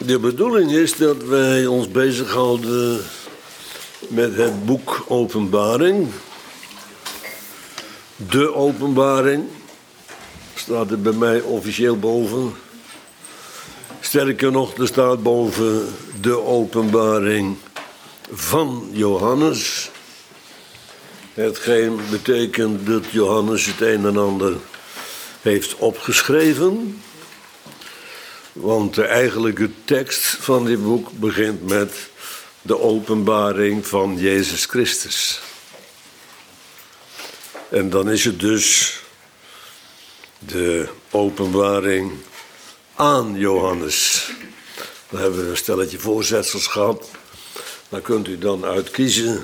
De bedoeling is dat wij ons bezighouden met het boek Openbaring. De Openbaring staat er bij mij officieel boven. Sterker nog, er staat boven de Openbaring van Johannes. Hetgeen betekent dat Johannes het een en ander heeft opgeschreven. Want de eigenlijke tekst van dit boek begint met de openbaring van Jezus Christus. En dan is het dus de openbaring aan Johannes. Dan hebben we een stelletje voorzetsels gehad. Daar kunt u dan uit kiezen.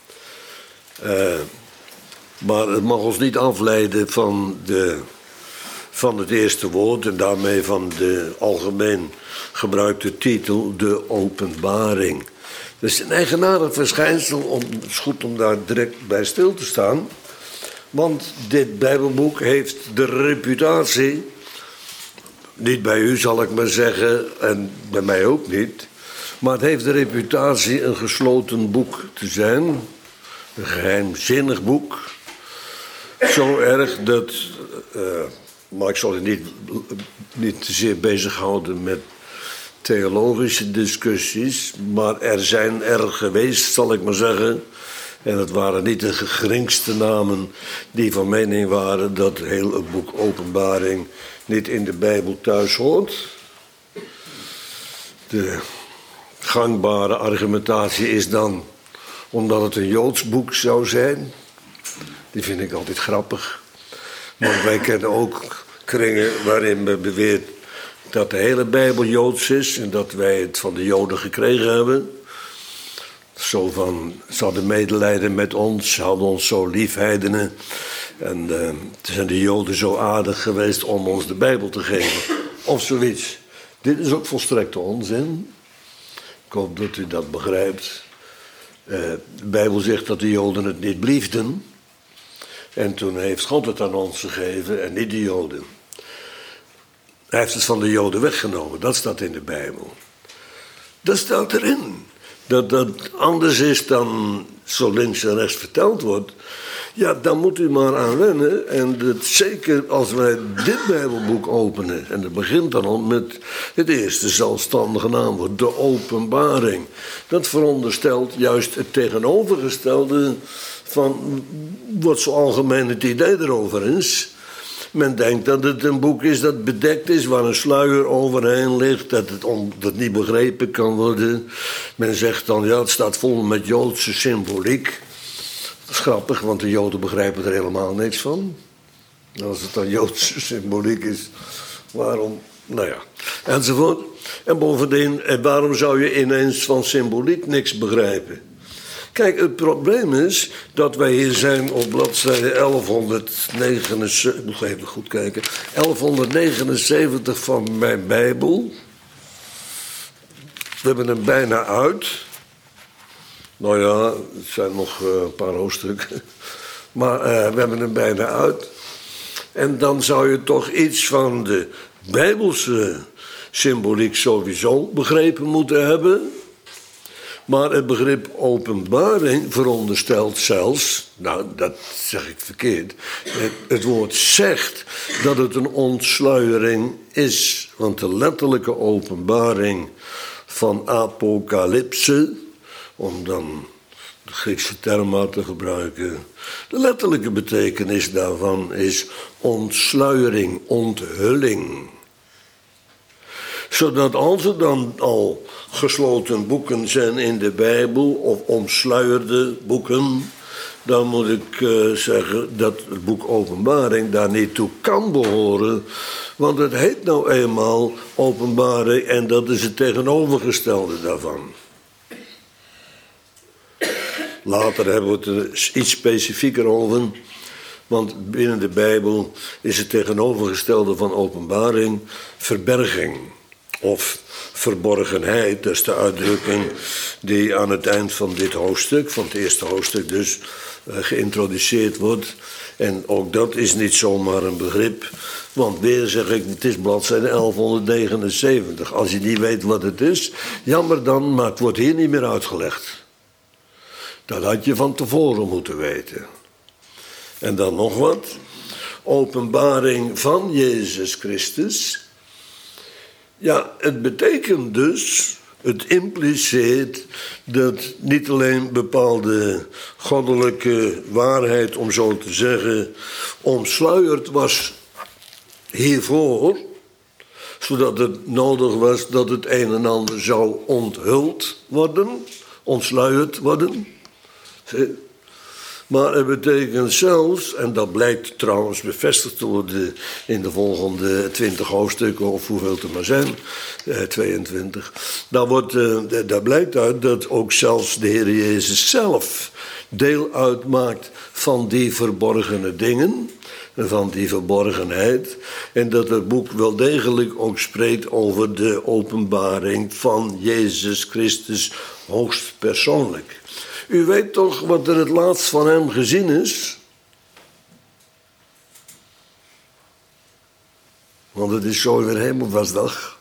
Maar het mag ons niet afleiden van het eerste woord en daarmee van de algemeen gebruikte titel, de openbaring. Het is een eigenaardig verschijnsel, het is goed om daar direct bij stil te staan. Want dit Bijbelboek heeft de reputatie, niet bij u zal ik maar zeggen, en bij mij ook niet, maar het heeft de reputatie een gesloten boek te zijn, een geheimzinnig boek. Zo erg dat, maar ik zal u niet te zeer bezighouden met theologische discussies, maar er zijn er geweest, zal ik maar zeggen. En het waren niet de geringste namen die van mening waren dat heel het boek Openbaring niet in de Bijbel thuis hoort. De gangbare argumentatie is dan omdat het een Joods boek zou zijn. Die vind ik altijd grappig. Want wij kennen ook kringen waarin men beweert dat de hele Bijbel Joods is en dat wij het van de Joden gekregen hebben. Zo van, ze hadden medelijden met ons, ze hadden ons zo lief, heidenen. En zijn de Joden zo aardig geweest om ons de Bijbel te geven. Of zoiets. Dit is ook volstrekte onzin. Ik hoop dat u dat begrijpt. De Bijbel zegt dat de Joden het niet bliefden. En toen heeft God het aan ons gegeven en niet de Joden. Hij heeft het van de Joden weggenomen. Dat staat in de Bijbel. Dat staat erin. Dat dat anders is dan zo links en rechts verteld wordt. Ja, daar moet u maar aan wennen. En dat zeker als wij dit Bijbelboek openen. En dat begint dan al met het eerste zelfstandige naamwoord. De openbaring. Dat veronderstelt juist het tegenovergestelde van wat zo algemeen het idee erover is. Men denkt dat het een boek is dat bedekt is, waar een sluier overheen ligt, dat het niet begrepen kan worden. Men zegt dan, ja, het staat vol met Joodse symboliek. Dat is grappig, want de Joden begrijpen er helemaal niks van. Als het dan Joodse symboliek is, waarom? Nou ja, enzovoort. En bovendien, waarom zou je ineens van symboliek niks begrijpen? Kijk, het probleem is dat wij hier zijn op bladzijde 1179, ik moet even goed kijken, 1179 van mijn Bijbel. We hebben hem bijna uit. Nou ja, het zijn nog een paar hoofdstukken. Maar we hebben hem bijna uit. En dan zou je toch iets van de Bijbelse symboliek sowieso begrepen moeten hebben. Maar het begrip openbaring veronderstelt zelfs, nou dat zeg ik verkeerd, het woord zegt dat het een ontsluiering is. Want de letterlijke openbaring van apocalypse, om dan de Griekse term maar te gebruiken, de letterlijke betekenis daarvan is ontsluiering, onthulling. Zodat als er dan al gesloten boeken zijn in de Bijbel, of omsluierde boeken, dan moet ik zeggen dat het boek Openbaring daar niet toe kan behoren. Want het heet nou eenmaal Openbaring en dat is het tegenovergestelde daarvan. Later hebben we het er iets specifieker over. Want binnen de Bijbel is het tegenovergestelde van openbaring verberging. Of verborgenheid, dat is de uitdrukking die aan het eind van dit hoofdstuk, van het eerste hoofdstuk dus, geïntroduceerd wordt. En ook dat is niet zomaar een begrip. Want weer zeg ik, het is bladzijde 1179. Als je niet weet wat het is, jammer dan, maar het wordt hier niet meer uitgelegd. Dat had je van tevoren moeten weten. En dan nog wat. Openbaring van Jezus Christus. Ja, het betekent dus, het impliceert dat niet alleen bepaalde goddelijke waarheid, om zo te zeggen, omsluierd was hiervoor, zodat het nodig was dat het een en ander zou onthuld worden, ontsluierd worden. Maar het betekent zelfs, en dat blijkt trouwens bevestigd te worden in de volgende 20 hoofdstukken, of hoeveel het er maar zijn, 22. Daar blijkt uit dat ook zelfs de Heer Jezus zelf deel uitmaakt van die verborgene dingen, van die verborgenheid. En dat het boek wel degelijk ook spreekt over de openbaring van Jezus Christus hoogstpersoonlijk. U weet toch wat er het laatst van hem gezien is? Want het is zo weer Hemelvaartsdag.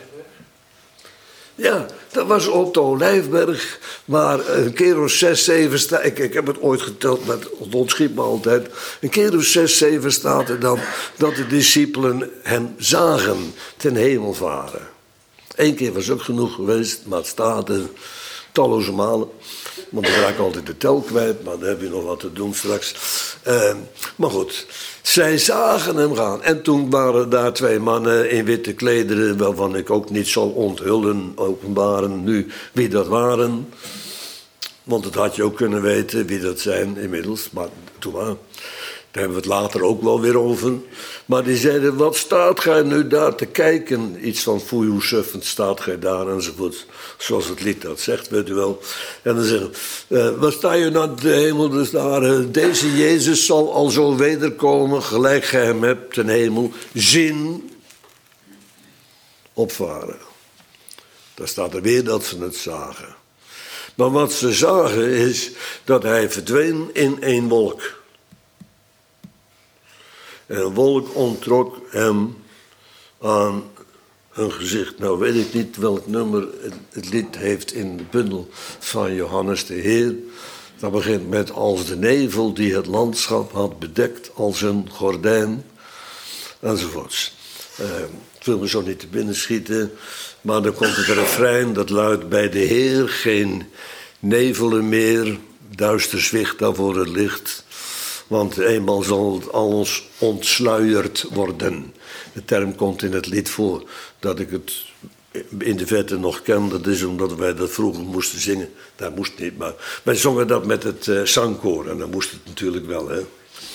Ja, dat was op de Olijfberg, waar een keer of 6, 7 staat. Ik heb het ooit geteld, maar het ontschiet me altijd. Een keer of 6, 7 staat er dan dat de discipelen hem zagen ten hemel varen. 1 keer was ook genoeg geweest, maar het staat er talloze malen. Want dan raak ik altijd de tel kwijt, maar dan heb je nog wat te doen straks. Maar goed, zij zagen hem gaan. En toen waren daar 2 mannen in witte klederen, waarvan ik ook niet zal onthullen, openbaren nu wie dat waren. Want dat had je ook kunnen weten wie dat zijn inmiddels. Maar toen maar. Daar hebben we het later ook wel weer over. Maar die zeiden, wat staat gij nu daar te kijken? Iets van foei hoe suffend staat gij daar enzovoort. Zoals het lied dat zegt, weet u wel. En dan zeggen wat sta je naar de hemel? Dus daar, deze Jezus zal al zo wederkomen, gelijk gij hem hebt ten hemel, zien opvaren. Daar staat er weer dat ze het zagen. Maar wat ze zagen is dat hij verdween in een wolk. En een wolk onttrok hem aan hun gezicht. Nou weet ik niet welk nummer het lied heeft in de bundel van Johannes de Heer. Dat begint met als de nevel die het landschap had bedekt als een gordijn. Enzovoorts. Ik wil me zo niet te binnen schieten. Maar dan komt het refrein dat luidt bij de Heer geen nevelen meer. Duister zwicht daarvoor het licht. Want eenmaal zal het alles ontsluierd worden. De term komt in het lied voor. Dat ik het in de verte nog ken, dat is omdat wij dat vroeger moesten zingen. Dat moest niet, maar wij zongen dat met het zangkoor. En dan moest het natuurlijk wel, hè.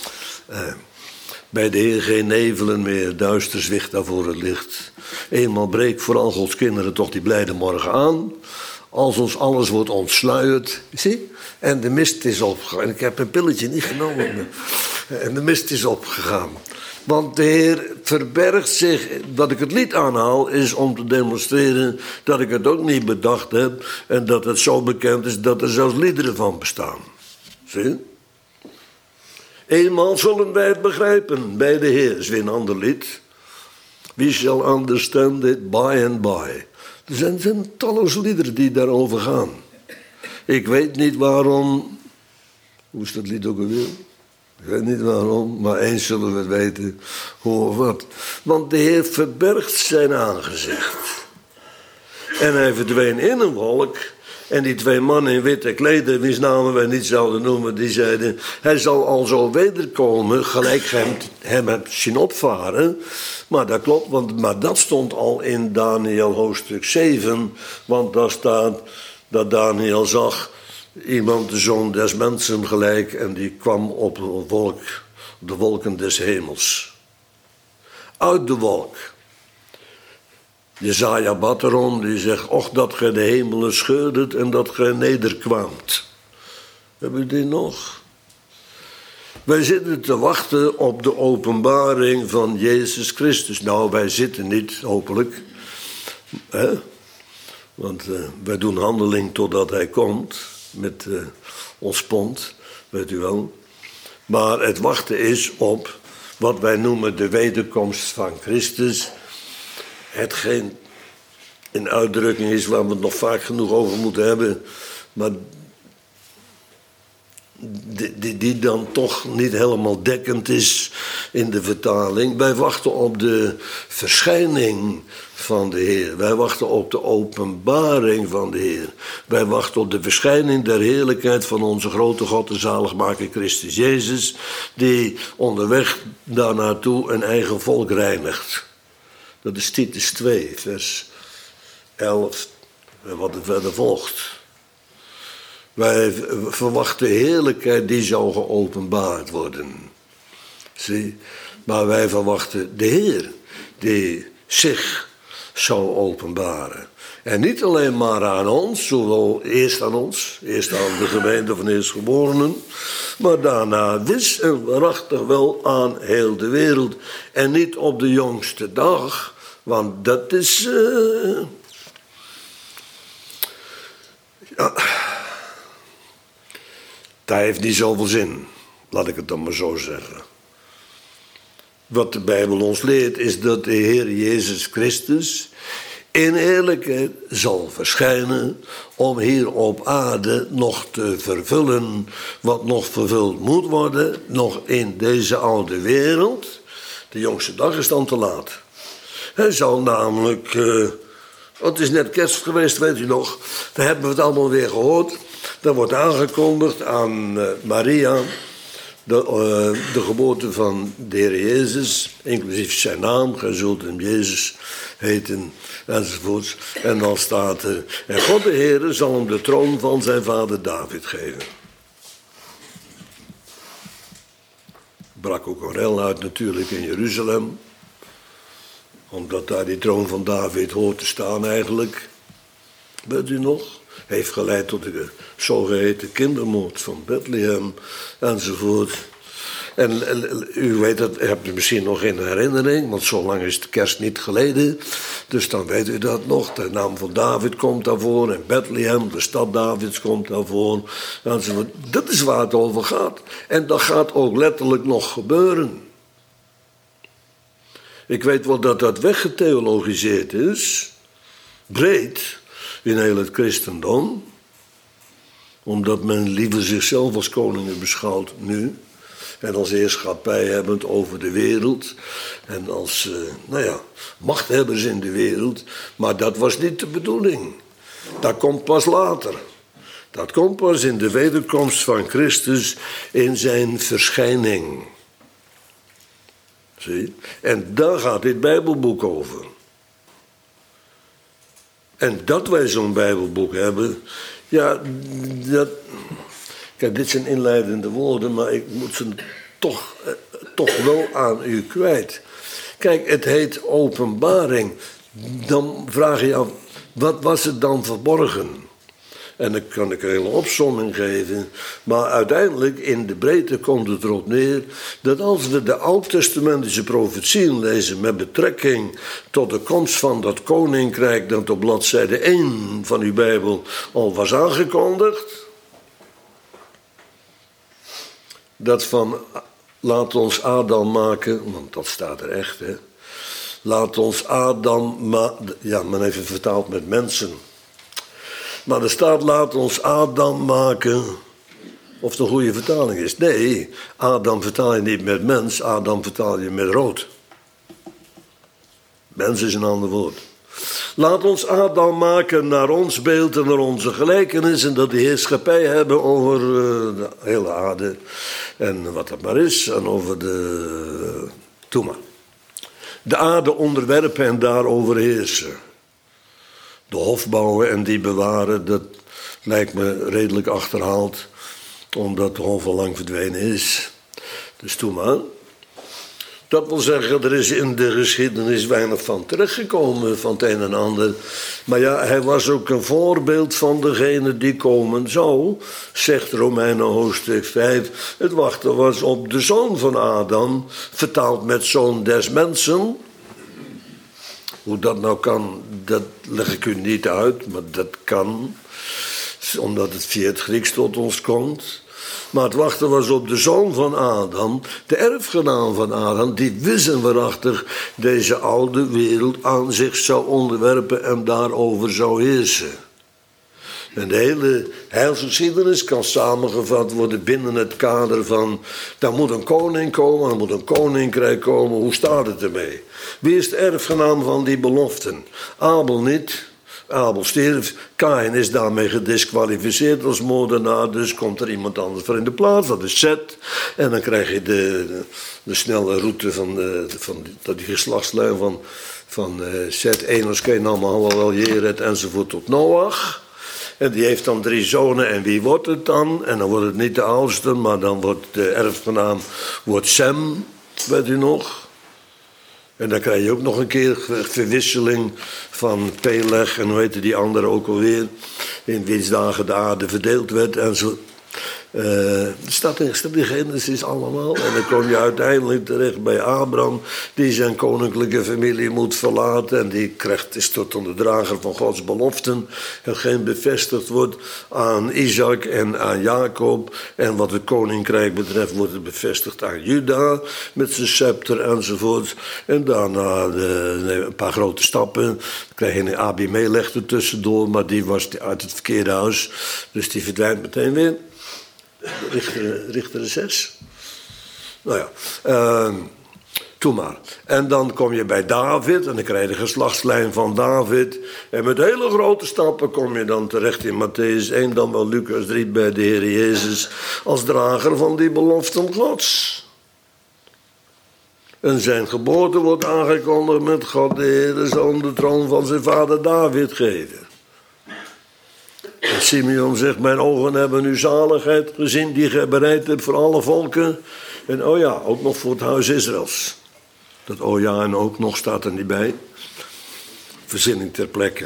Bij de Heer geen nevelen meer, duister zwicht daarvoor het licht. Eenmaal breekt voor al Gods kinderen toch die blijde morgen aan. Als ons alles wordt ontsluierd, zie? En de mist is opgegaan. Ik heb een pilletje niet genomen. En de mist is opgegaan. Want de Heer verbergt zich. Dat ik het lied aanhaal is om te demonstreren dat ik het ook niet bedacht heb. En dat het zo bekend is dat er zelfs liederen van bestaan. Zie? Eenmaal zullen wij het begrijpen bij de Heer. Is weer een ander lied. We shall understand it by and by. Er zijn talloze liederen die daarover gaan. Ik weet niet waarom. Hoe is dat lied ook alweer? Ik weet niet waarom, maar eens zullen we het weten hoe of wat. Want de Heer verbergt zijn aangezicht. En hij verdween in een wolk. En die 2 mannen in witte klederen, wiens namen wij niet zouden noemen, die zeiden, hij zal al zo wederkomen, gelijk hem hebt zien opvaren. Maar dat klopt, maar dat stond al in Daniel hoofdstuk 7. Want daar staat dat Daniel zag iemand, de zoon des mensen gelijk, en die kwam op een wolk, de wolken des hemels. Uit de wolk. Jesaja bad erom, die zegt, och dat gij de hemelen scheurdet en dat gij nederkwaamt. Hebben we die nog? Wij zitten te wachten op de openbaring van Jezus Christus. Nou, wij zitten niet, hopelijk. Want wij doen handeling totdat hij komt met ons pond, weet u wel. Maar het wachten is op wat wij noemen de wederkomst van Christus. Hetgeen een uitdrukking is waar we het nog vaak genoeg over moeten hebben, maar die dan toch niet helemaal dekkend is in de vertaling. Wij wachten op de verschijning van de Heer. Wij wachten op de openbaring van de Heer. Wij wachten op de verschijning der heerlijkheid van onze grote God en zaligmaker Christus Jezus, die onderweg daar naartoe een eigen volk reinigt. Dat is Titus 2, vers 11 en wat er verder volgt. Wij verwachten heerlijkheid die zou geopenbaard worden. Zie? Maar wij verwachten de Heer die zich zou openbaren. En niet alleen maar aan ons, zowel eerst aan ons, eerst aan de gemeente van eerstgeborenen, maar daarna wis en waarachtig wel aan heel de wereld. En niet op de jongste dag, want dat is... Dat heeft niet zoveel zin, laat ik het dan maar zo zeggen. Wat de Bijbel ons leert is dat de Heer Jezus Christus in eerlijkheid zal verschijnen om hier op aarde nog te vervullen wat nog vervuld moet worden, nog in deze oude wereld. De jongste dag is dan te laat. Hij zal namelijk... het is net kerst geweest, weet u nog. Daar hebben we het allemaal weer gehoord. Dat wordt aangekondigd aan Maria. De geboorte van de Heer Jezus. Inclusief zijn naam. Gij zult hem Jezus heten. Enzovoorts. En dan staat er... En God de Heer zal hem de troon van zijn vader David geven. Brak ook een rel uit natuurlijk in Jeruzalem. Omdat daar die troon van David hoort te staan eigenlijk. Weet u nog? Heeft geleid tot de zogeheten kindermoord van Bethlehem enzovoort. En u weet het, hebt u misschien nog in herinnering, want zo lang is de kerst niet geleden. Dus dan weet u dat nog. De naam van David komt daarvoor en Bethlehem, de stad Davids, komt daarvoor enzovoort. Dat is waar het over gaat. En dat gaat ook letterlijk nog gebeuren. Ik weet wel dat dat weggetheologiseerd is, breed, in heel het christendom. Omdat men liever zichzelf als koningen beschouwt nu. En als heerschappij hebbend over de wereld. En als, machthebbers in de wereld. Maar dat was niet de bedoeling. Dat komt pas later. Dat komt pas in de wederkomst van Christus in zijn verschijning. Zie? En daar gaat dit Bijbelboek over. En dat wij zo'n Bijbelboek hebben, ja, kijk, dit zijn inleidende woorden, maar ik moet ze toch wel aan u kwijt. Kijk, het heet openbaring. Dan vraag je je af, wat was het dan verborgen? En dan kan ik een hele opsomming geven. Maar uiteindelijk, in de breedte komt het erop neer dat als we de oud-testamentische profetieën lezen met betrekking tot de komst van dat koninkrijk dat op bladzijde 1 van uw Bijbel al was aangekondigd. Dat van, laat ons Adam maken, want dat staat er echt, hè. Laat ons Adam men heeft het vertaald met mensen. Maar er staat, laat ons Adam maken, of de goede vertaling is. Nee, Adam vertaal je niet met mens, Adam vertaal je met rood. Mens is een ander woord. Laat ons Adam maken naar ons beeld en naar onze gelijkenis, en dat de heerschappij hebben over de hele aarde en wat het maar is, en over de aarde onderwerpen en daarover heersen. De hof bouwen en die bewaren, dat lijkt me redelijk achterhaald, omdat de hof al lang verdwenen is. Dus doe maar. Dat wil zeggen, er is in de geschiedenis weinig van terechtgekomen van het een en ander. Maar ja, hij was ook een voorbeeld van degene die komen zou, zegt Romeinen hoofdstuk 5. Het wachten was op de zoon van Adam, vertaald met zoon des mensen. Hoe dat nou kan, dat leg ik u niet uit, maar dat kan. Omdat het via het Grieks tot ons komt. Maar het wachten was op de zoon van Adam, de erfgenaam van Adam, die wist en waarachtig deze oude wereld aan zich zou onderwerpen en daarover zou heersen. En de hele heilsgeschiedenis kan samengevat worden binnen het kader van... daar moet een koning komen, er moet een koninkrijk komen. Hoe staat het ermee? Wie is de erfgenaam van die beloften? Abel niet. Abel stierf. Kaïn is daarmee gedisqualificeerd als moordenaar. Dus komt er iemand anders voor in de plaats. Dat is Zet. En dan krijg je de snelle route van die geslachtslijn van Zet, Enos, Kenan, Mahalalel, Jered enzovoort tot Noach. En die heeft dan 3 zonen. En wie wordt het dan? En dan wordt het niet de oudste, maar dan wordt de erfgenaam Sem. Weet u nog? En dan krijg je ook nog een keer verwisseling van Peleg en hoe heette die andere ook alweer. In wiens dagen de aarde verdeeld werd en zo. Staat in Genesis allemaal. En dan kom je uiteindelijk terecht bij Abraham, die zijn koninklijke familie moet verlaten. En die is tot de drager van Gods beloften. Hetgeen bevestigd wordt aan Isaac en aan Jacob. En wat het koninkrijk betreft wordt het bevestigd aan Juda met zijn scepter enzovoort. En daarna een paar grote stappen. Dan krijg je een Abimelech er tussendoor, maar die was uit het verkeerde huis. Dus die verdwijnt meteen weer. Richter 6. Nou ja, toen maar. En dan kom je bij David en dan krijg je de geslachtslijn van David. En met hele grote stappen kom je dan terecht in Mattheüs 1, dan wel Lucas 3 bij de Heer Jezus als drager van die beloften Gods. En zijn geboorte wordt aangekondigd met God de Heer zal de troon van zijn vader David geven. En Simeon zegt, mijn ogen hebben uw zaligheid gezien die gij bereid hebt voor alle volken. En oh ja, ook nog voor het huis Israëls. Dat oh ja en ook nog staat er niet bij. Verzinning ter plekke.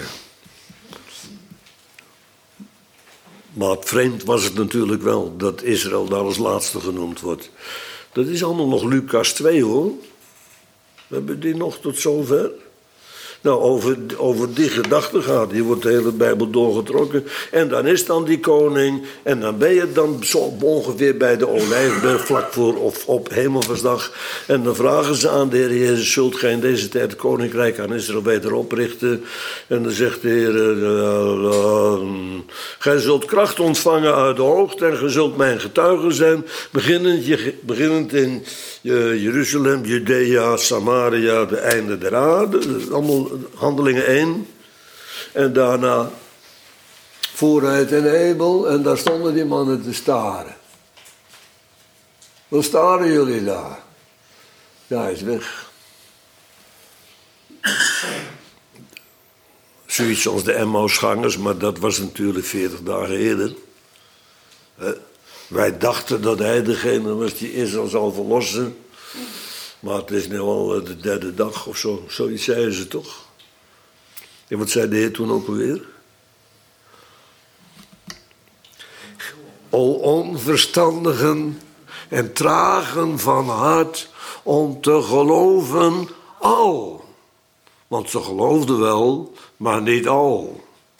Maar vreemd was het natuurlijk wel dat Israël daar als laatste genoemd wordt. Dat is allemaal nog Lucas 2 hoor. We hebben die nog tot zover. Nou, over die gedachte gaat. Hier wordt de hele Bijbel doorgetrokken. En dan is dan die koning. En dan ben je dan zo ongeveer bij de Olijfberg vlak voor of op Hemelvaartsdag. En dan vragen ze aan de Heer Jezus, zult gij in deze tijd het koninkrijk aan Israël weder oprichten? En dan zegt de Heer, gij zult kracht ontvangen uit de hoogte en gij zult mijn getuige zijn. Beginnend in Jeruzalem, Judea, Samaria, de einde der aarde. Allemaal Handelingen 1. En daarna vooruit en Hebel. En daar stonden die mannen te staren. Wat staren jullie daar? Ja, hij is weg. Zoiets als de Emmausgangers, maar dat was natuurlijk 40 dagen eerder. Wij dachten dat hij degene was die Israël zou verlossen. Maar het is nu al de 3e dag of zo. Zoiets zeiden ze toch? En wat zei de Heer toen ook alweer? O onverstandigen en tragen van hart om te geloven al. Want ze geloofden wel, maar niet al.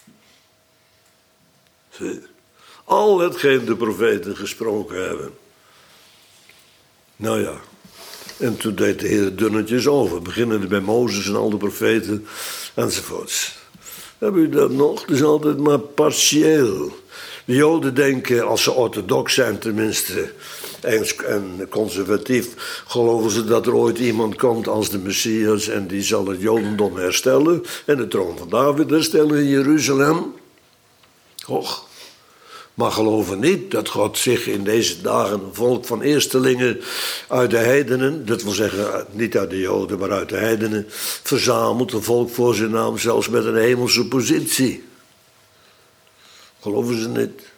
Al hetgeen de profeten gesproken hebben. Nou ja. En toen deed de Heer dunnetjes over. Beginnende bij Mozes en al de profeten enzovoorts. Hebben u dat nog? Het is altijd maar partieel. De Joden denken, als ze orthodox zijn tenminste, en conservatief, geloven ze dat er ooit iemand komt als de Messias en die zal het Jodendom herstellen en de troon van David herstellen in Jeruzalem. Och. Maar geloven niet dat God zich in deze dagen een volk van eerstelingen uit de heidenen, dat wil zeggen niet uit de Joden, maar uit de heidenen, verzamelt, een volk voor zijn naam, zelfs met een hemelse positie. Geloven ze niet.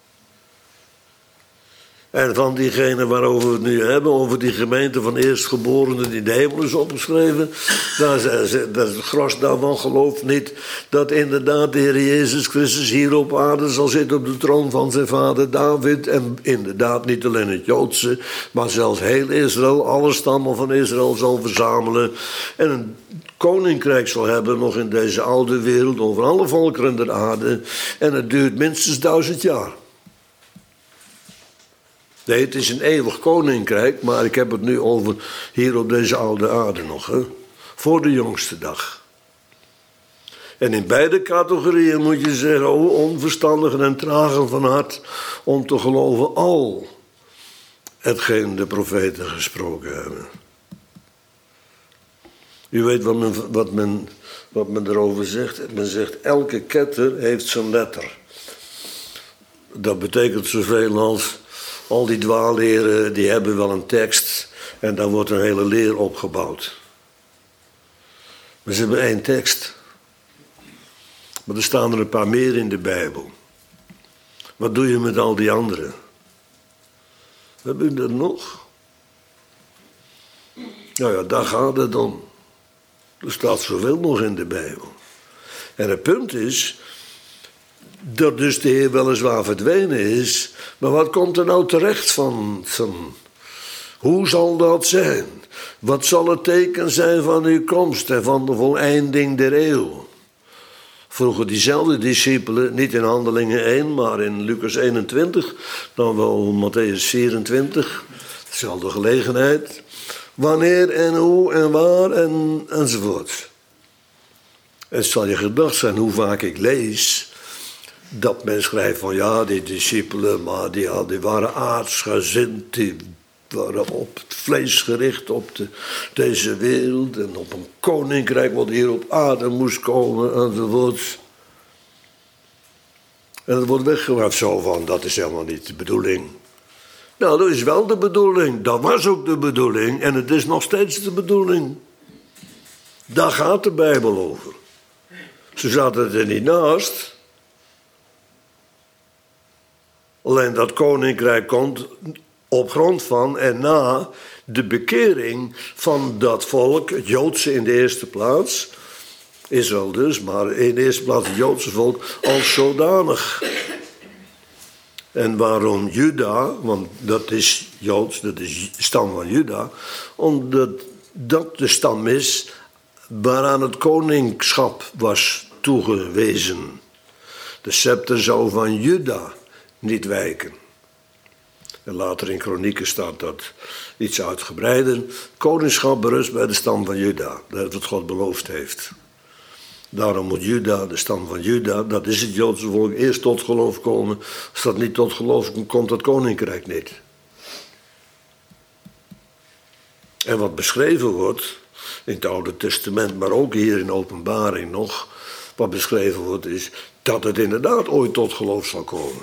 En van diegenen waarover we het nu hebben, over die gemeente van eerstgeborenen die in de hemel is opgeschreven, dat het gros daarvan gelooft niet dat inderdaad de Heer Jezus Christus hier op aarde zal zitten op de troon van zijn vader David. En inderdaad niet alleen het Joodse, maar zelfs heel Israël, alle stammen van Israël zal verzamelen. En een koninkrijk zal hebben nog in deze oude wereld over alle volkeren der aarde. En het duurt minstens 1000 jaar. Nee, het is een eeuwig koninkrijk, maar ik heb het nu over hier op deze oude aarde nog. Hè? Voor de jongste dag. En in beide categorieën moet je zeggen, onverstandigen en tragen van hart, om te geloven al hetgeen de profeten gesproken hebben. U weet wat men erover zegt. Men zegt, elke ketter heeft zijn letter. Dat betekent zoveel als, al die dwaalleren, die hebben wel een tekst en daar wordt een hele leer opgebouwd. Maar ze hebben één tekst. Maar er staan er een paar meer in de Bijbel. Wat doe je met al die anderen? Hebben jullie dat nog? Nou ja, daar gaat het om. Er staat zoveel nog in de Bijbel. En het punt is dat dus de Heer weliswaar verdwenen is, maar wat komt er nou terecht van? Hoe zal dat zijn? Wat zal het teken zijn van uw komst en van de voleinding der eeuw? Vroegen diezelfde discipelen, niet in Handelingen 1, maar in Lucas 21, dan wel Matthäus 24, dezelfde gelegenheid. Wanneer en hoe en waar enzovoort. Het zal je gedacht zijn hoe vaak ik lees dat men schrijft van ja, die discipelen, maar die waren aardsgezind, die waren op het vlees gericht, op deze wereld en op een koninkrijk wat hier op aarde moest komen enzovoort. En het wordt weggewerkt zo van, dat is helemaal niet de bedoeling. Nou, dat is wel de bedoeling, dat was ook de bedoeling en het is nog steeds de bedoeling. Daar gaat de Bijbel over. Ze zaten er niet naast. Alleen dat koninkrijk komt op grond van en na de bekering van dat volk, het Joodse in de eerste plaats, Israël dus, maar in de eerste plaats het Joodse volk als zodanig. En waarom Juda, want dat is Joods, dat is de stam van Juda, omdat dat de stam is waaraan het koningschap was toegewezen. De scepter zou van Juda niet wijken. En later in Kronieken staat dat iets uitgebreider. Koningschap berust bij de stam van Juda. Dat is wat God beloofd heeft. Daarom moet Juda, de stam van Juda, dat is het Joodse volk, eerst tot geloof komen. Als dat niet tot geloof komt, komt dat koninkrijk niet. En wat beschreven wordt in het Oude Testament, maar ook hier in Openbaring nog, wat beschreven wordt is dat het inderdaad ooit tot geloof zal komen.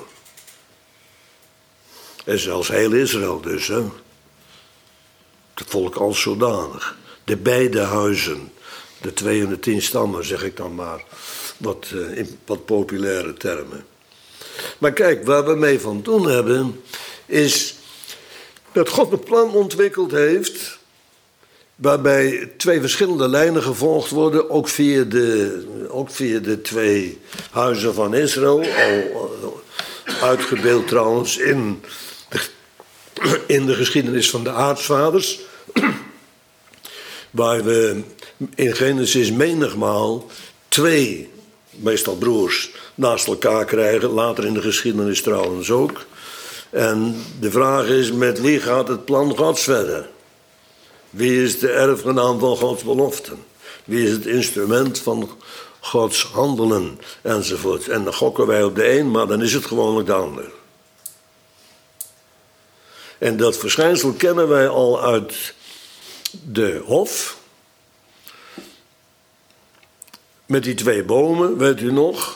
En zelfs heel Israël dus, hè. Het volk als zodanig. De beide huizen. De 210 stammen, zeg ik dan maar. In wat populaire termen. Maar kijk, waar we mee van doen hebben, is dat God een plan ontwikkeld heeft, waarbij twee verschillende lijnen gevolgd worden, ook via de twee huizen van Israël, al uitgebeeld trouwens in de geschiedenis van de aartsvaders, waar we in Genesis menigmaal twee, meestal broers, naast elkaar krijgen, later in de geschiedenis trouwens ook. En de vraag is, met wie gaat het plan Gods verder? Wie is de erfgenaam van Gods beloften? Wie is het instrument van Gods handelen? Enzovoort. En dan gokken wij op de een, maar dan is het gewoonlijk de ander. En dat verschijnsel kennen wij al uit de hof. Met die twee bomen, weet u nog?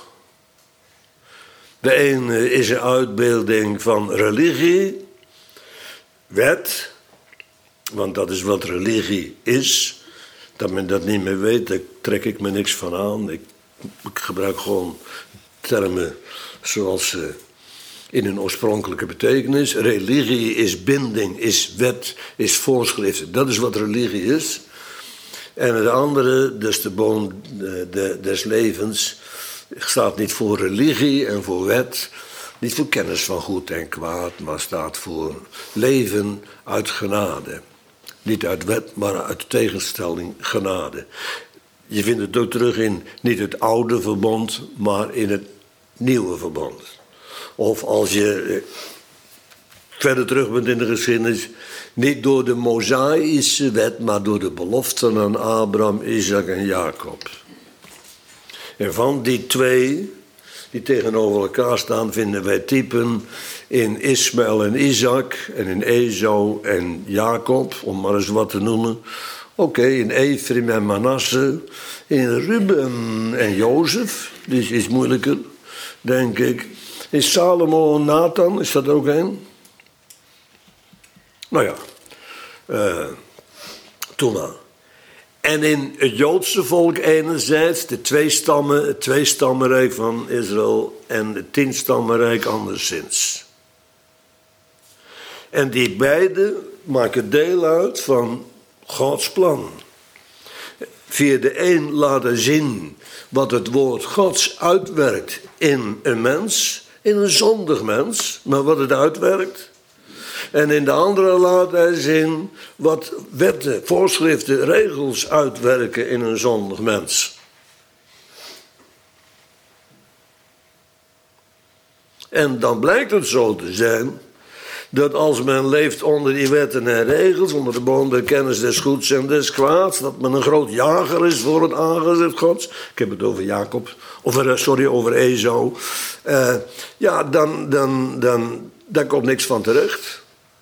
De een is een uitbeelding van religie, wet, want dat is wat religie is. Dat men dat niet meer weet, daar trek ik me niks van aan. Ik gebruik gewoon termen zoals ze in hun oorspronkelijke betekenis. Religie is binding, is wet, is voorschrift. Dat is wat religie is. En het andere, dus de boom des levens, staat niet voor religie en voor wet, niet voor kennis van goed en kwaad, maar staat voor leven uit genade. Niet uit wet, maar uit tegenstelling genade. je vindt het ook terug in niet het oude verbond, maar in het nieuwe verbond. Of als je verder terug bent in de geschiedenis, niet door de Mosaïsche wet, maar door de beloften aan Abraham, Isaac en Jacob. En van die twee, die tegenover elkaar staan, vinden wij typen in Ismaël en Isaac en in Esau en Jacob, om maar eens wat te noemen. Oké, in Ephraim en Manasse, in Ruben en Jozef, die is iets moeilijker, denk ik. In Salomo en Nathan, is dat er ook een? Nou ja, toen maar. En in het Joodse volk enerzijds, de het tweestammenrijk van Israël en het tienstammenrijk anderszins. En die beide maken deel uit van Gods plan. Via de een laten zien wat het woord Gods uitwerkt in een mens, in een zondig mens, maar wat het uitwerkt. En in de andere laat hij zien wat wetten, voorschriften, regels uitwerken in een zondig mens. En dan blijkt het zo te zijn dat als men leeft onder die wetten en regels, onder de boom der kennis des goeds en des kwaads, dat men een groot jager is voor het aangezicht Gods. Ik heb het over Jacob, over Esau. Ja, dan komt niks van terecht.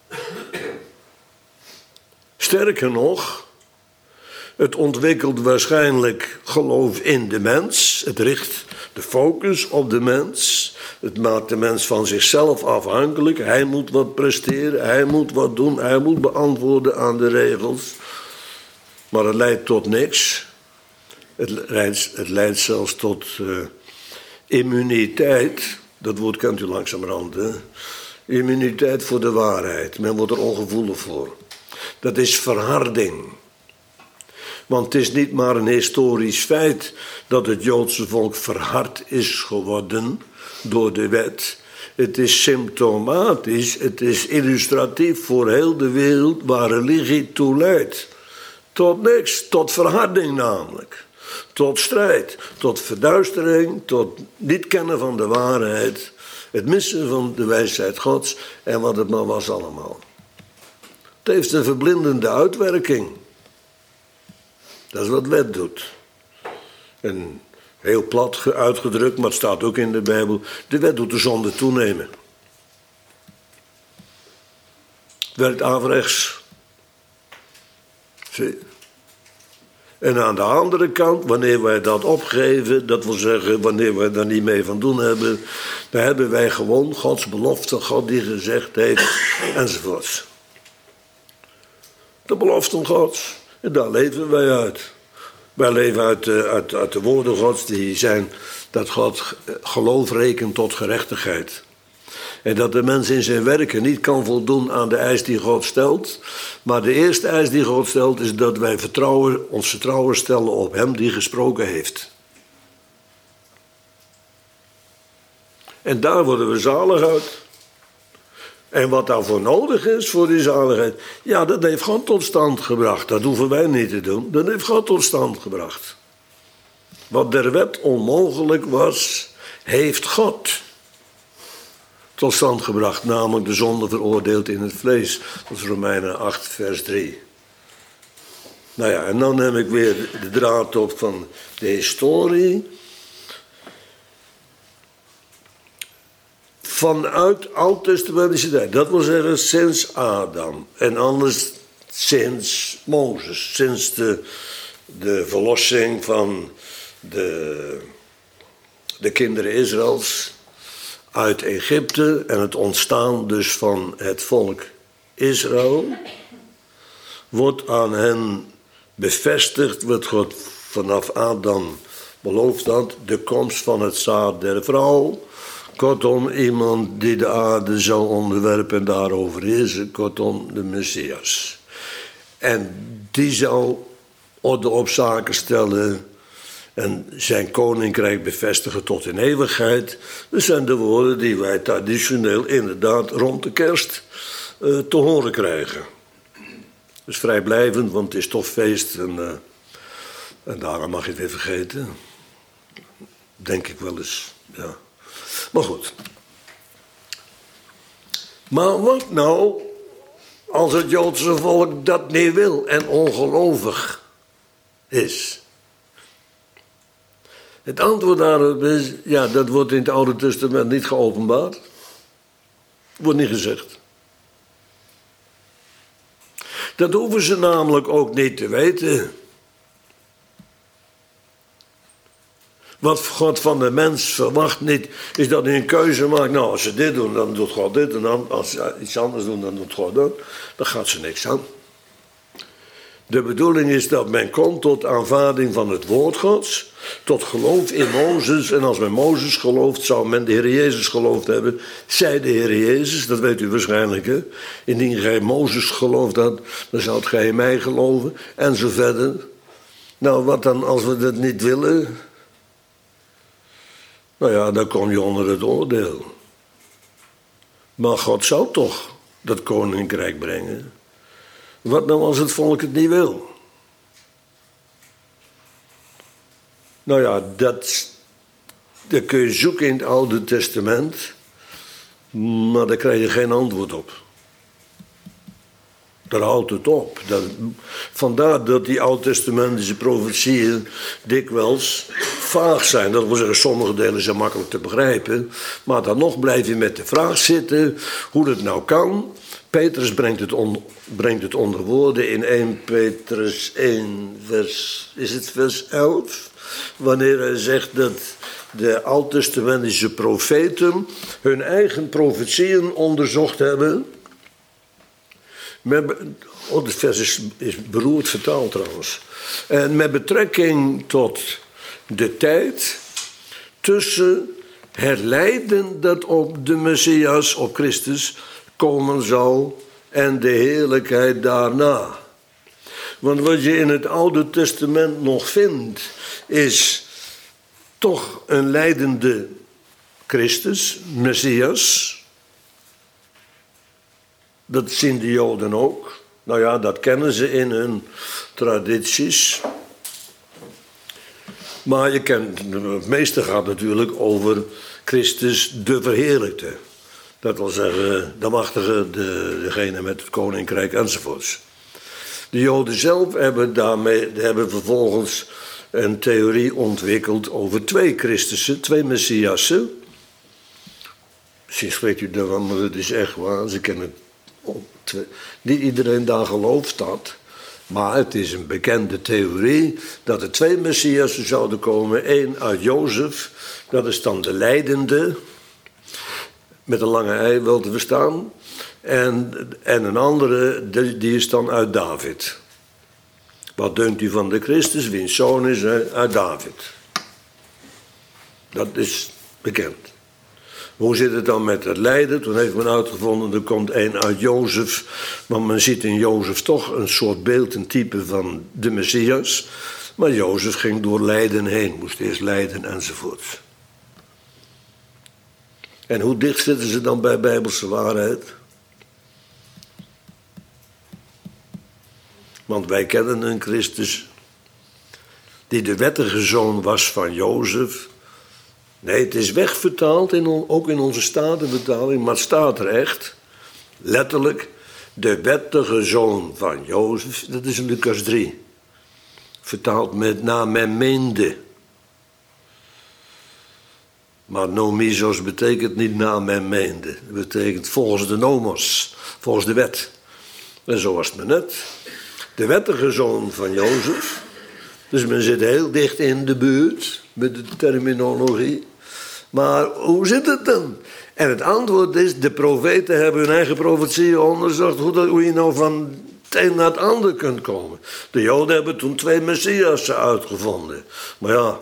Sterker nog, het ontwikkelt waarschijnlijk geloof in de mens. Het richt de focus op de mens. Het maakt de mens van zichzelf afhankelijk. Hij moet wat presteren, hij moet wat doen, hij moet beantwoorden aan de regels. Maar het leidt tot niks. Het leidt zelfs tot immuniteit. Dat woord kent u langzamerhand, hè? Immuniteit voor de waarheid. Men wordt er ongevoelig voor. Dat is verharding. Want het is niet maar een historisch feit dat het Joodse volk verhard is geworden door de wet. Het is symptomatisch, het is illustratief voor heel de wereld waar religie toe leidt. Tot niks, tot verharding namelijk. Tot strijd, tot verduistering, tot niet kennen van de waarheid. Het missen van de wijsheid Gods en wat het maar was allemaal. Het heeft een verblindende uitwerking. Dat is wat wet doet. En heel plat uitgedrukt, maar het staat ook in de Bijbel. De wet doet de zonde toenemen. Het werkt averechts. Zie. En aan de andere kant, wanneer wij dat opgeven, dat wil zeggen wanneer wij daar niet mee van doen hebben, dan hebben wij gewoon Gods belofte, God die gezegd heeft, enzovoorts. De beloften Gods, en daar leven wij uit. Wij leven uit de woorden Gods die zijn dat God geloof rekent tot gerechtigheid. En dat de mens in zijn werken niet kan voldoen aan de eis die God stelt. Maar de eerste eis die God stelt is dat wij ons vertrouwen stellen op hem die gesproken heeft. En daar worden we zalig uit. En wat daarvoor nodig is voor die zaligheid, ja, dat heeft God tot stand gebracht. Dat hoeven wij niet te doen. Dat heeft God tot stand gebracht. Wat der wet onmogelijk was, heeft God tot stand gebracht, namelijk de zonde veroordeeld in het vlees. Dat is Romeinen 8, vers 3. Nou ja, en dan neem ik weer de draad op van de historie. Vanuit oud-testamentische tijd, dat wil zeggen sinds Adam. En anders sinds Mozes, sinds de verlossing van de kinderen Israëls uit Egypte en het ontstaan dus van het volk Israël, wordt aan hen bevestigd wat God vanaf Adam beloofd had, de komst van het zaad der vrouw. Kortom, iemand die de aarde zou onderwerpen en daarover heersen, kortom de Messias. En die zou orde op zaken stellen en zijn koninkrijk bevestigen tot in eeuwigheid. Dat zijn de woorden die wij traditioneel inderdaad rond de kerst te horen krijgen. Dus vrijblijvend, want het is toch feest. En En daarom mag je het weer vergeten. Denk ik wel eens, ja. Maar goed. Maar wat nou als het Joodse volk dat niet wil en ongelovig is? Het antwoord daarop is, ja, dat wordt in het Oude Testament niet geopenbaard. Wordt niet gezegd. Dat hoeven ze namelijk ook niet te weten. Wat God van de mens verwacht niet, is dat hij een keuze maakt. Nou, als ze dit doen, dan doet God dit. En dan, als ze iets anders doen, dan doet God dat. Dan gaat ze niks aan. De bedoeling is dat men komt tot aanvaarding van het woord Gods. Tot geloof in Mozes. En als men Mozes gelooft, zou men de Heer Jezus geloofd hebben. Zij de Heer Jezus, dat weet u waarschijnlijk. Hè? Indien gij Mozes geloofd had, dan zou gij in mij geloven. En zo verder. Nou, wat dan als we dat niet willen? Nou ja, dan kom je onder het oordeel. Maar God zou toch dat koninkrijk brengen. Wat nou als het volk het niet wil? Nou ja, dat kun je zoeken in het Oude Testament. Maar daar krijg je geen antwoord op. Daar houdt het op. Vandaar dat die oud-testamentische profetieën dikwijls vaag zijn. Dat wil zeggen, sommige delen zijn makkelijk te begrijpen. Maar dan nog blijf je met de vraag zitten hoe dat nou kan. Petrus brengt het onder woorden in 1 Petrus 1 vers 11. Wanneer hij zegt dat de oud-testamentische profeten hun eigen profetieën onderzocht hebben. Het vers is beroerd vertaald trouwens. En met betrekking tot de tijd tussen het lijden dat op de Messias, op Christus, komen zal en de heerlijkheid daarna. Want wat je in het Oude Testament nog vindt, is toch een lijdende Christus, Messias. Dat zien de Joden ook. Nou ja, dat kennen ze in hun tradities. Maar het meeste gaat natuurlijk over Christus de verheerlijkte. Dat wil zeggen, de machtige, degene met het koninkrijk enzovoorts. De Joden zelf hebben vervolgens een theorie ontwikkeld over 2 Christussen, 2 Messiassen. Misschien spreekt u daarvan, maar het is echt waar. Ze kennen niet iedereen daar gelooft dat. Maar het is een bekende theorie dat er 2 Messiassen zouden komen. 1 uit Jozef, dat is dan de lijdende, met een lange ei wel te verstaan. En een andere, die is dan uit David. Wat denkt u van de Christus, wiens zoon is uit David? Dat is bekend. Hoe zit het dan met het lijden? Toen heeft men uitgevonden, er komt 1 uit Jozef. Want men ziet in Jozef toch een soort beeld, een type van de Messias. Maar Jozef ging door lijden heen, moest eerst lijden enzovoort. En hoe dicht zitten ze dan bij bijbelse waarheid? Want wij kennen een Christus die de wettige zoon was van Jozef. Nee, het is wegvertaald, ook in onze statenvertaling, maar het staat er echt, letterlijk, de wettige zoon van Jozef, dat is in Lucas 3. Vertaald met na men meende. Maar nomizos betekent niet na men meende. Dat betekent volgens de nomos, volgens de wet. En zo was het maar net. De wettige zoon van Jozef. Dus men zit heel dicht in de buurt met de terminologie. Maar hoe zit het dan? En het antwoord is, de profeten hebben hun eigen profetieën onderzocht hoe je nou van het een naar het ander kunt komen. De Joden hebben toen 2 Messiassen uitgevonden. Maar ja,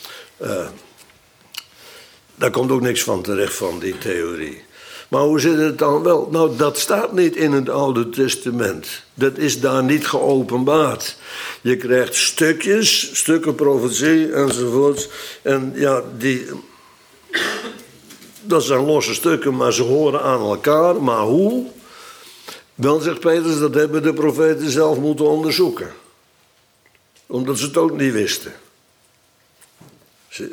daar komt ook niks van terecht van die theorie. Maar hoe zit het dan wel? Nou, dat staat niet in het Oude Testament. Dat is daar niet geopenbaard. Je krijgt stukken profetie enzovoort. En ja, dat zijn losse stukken, maar ze horen aan elkaar. Maar hoe? Wel, zegt Petrus, dat hebben de profeten zelf moeten onderzoeken. Omdat ze het ook niet wisten. Zie.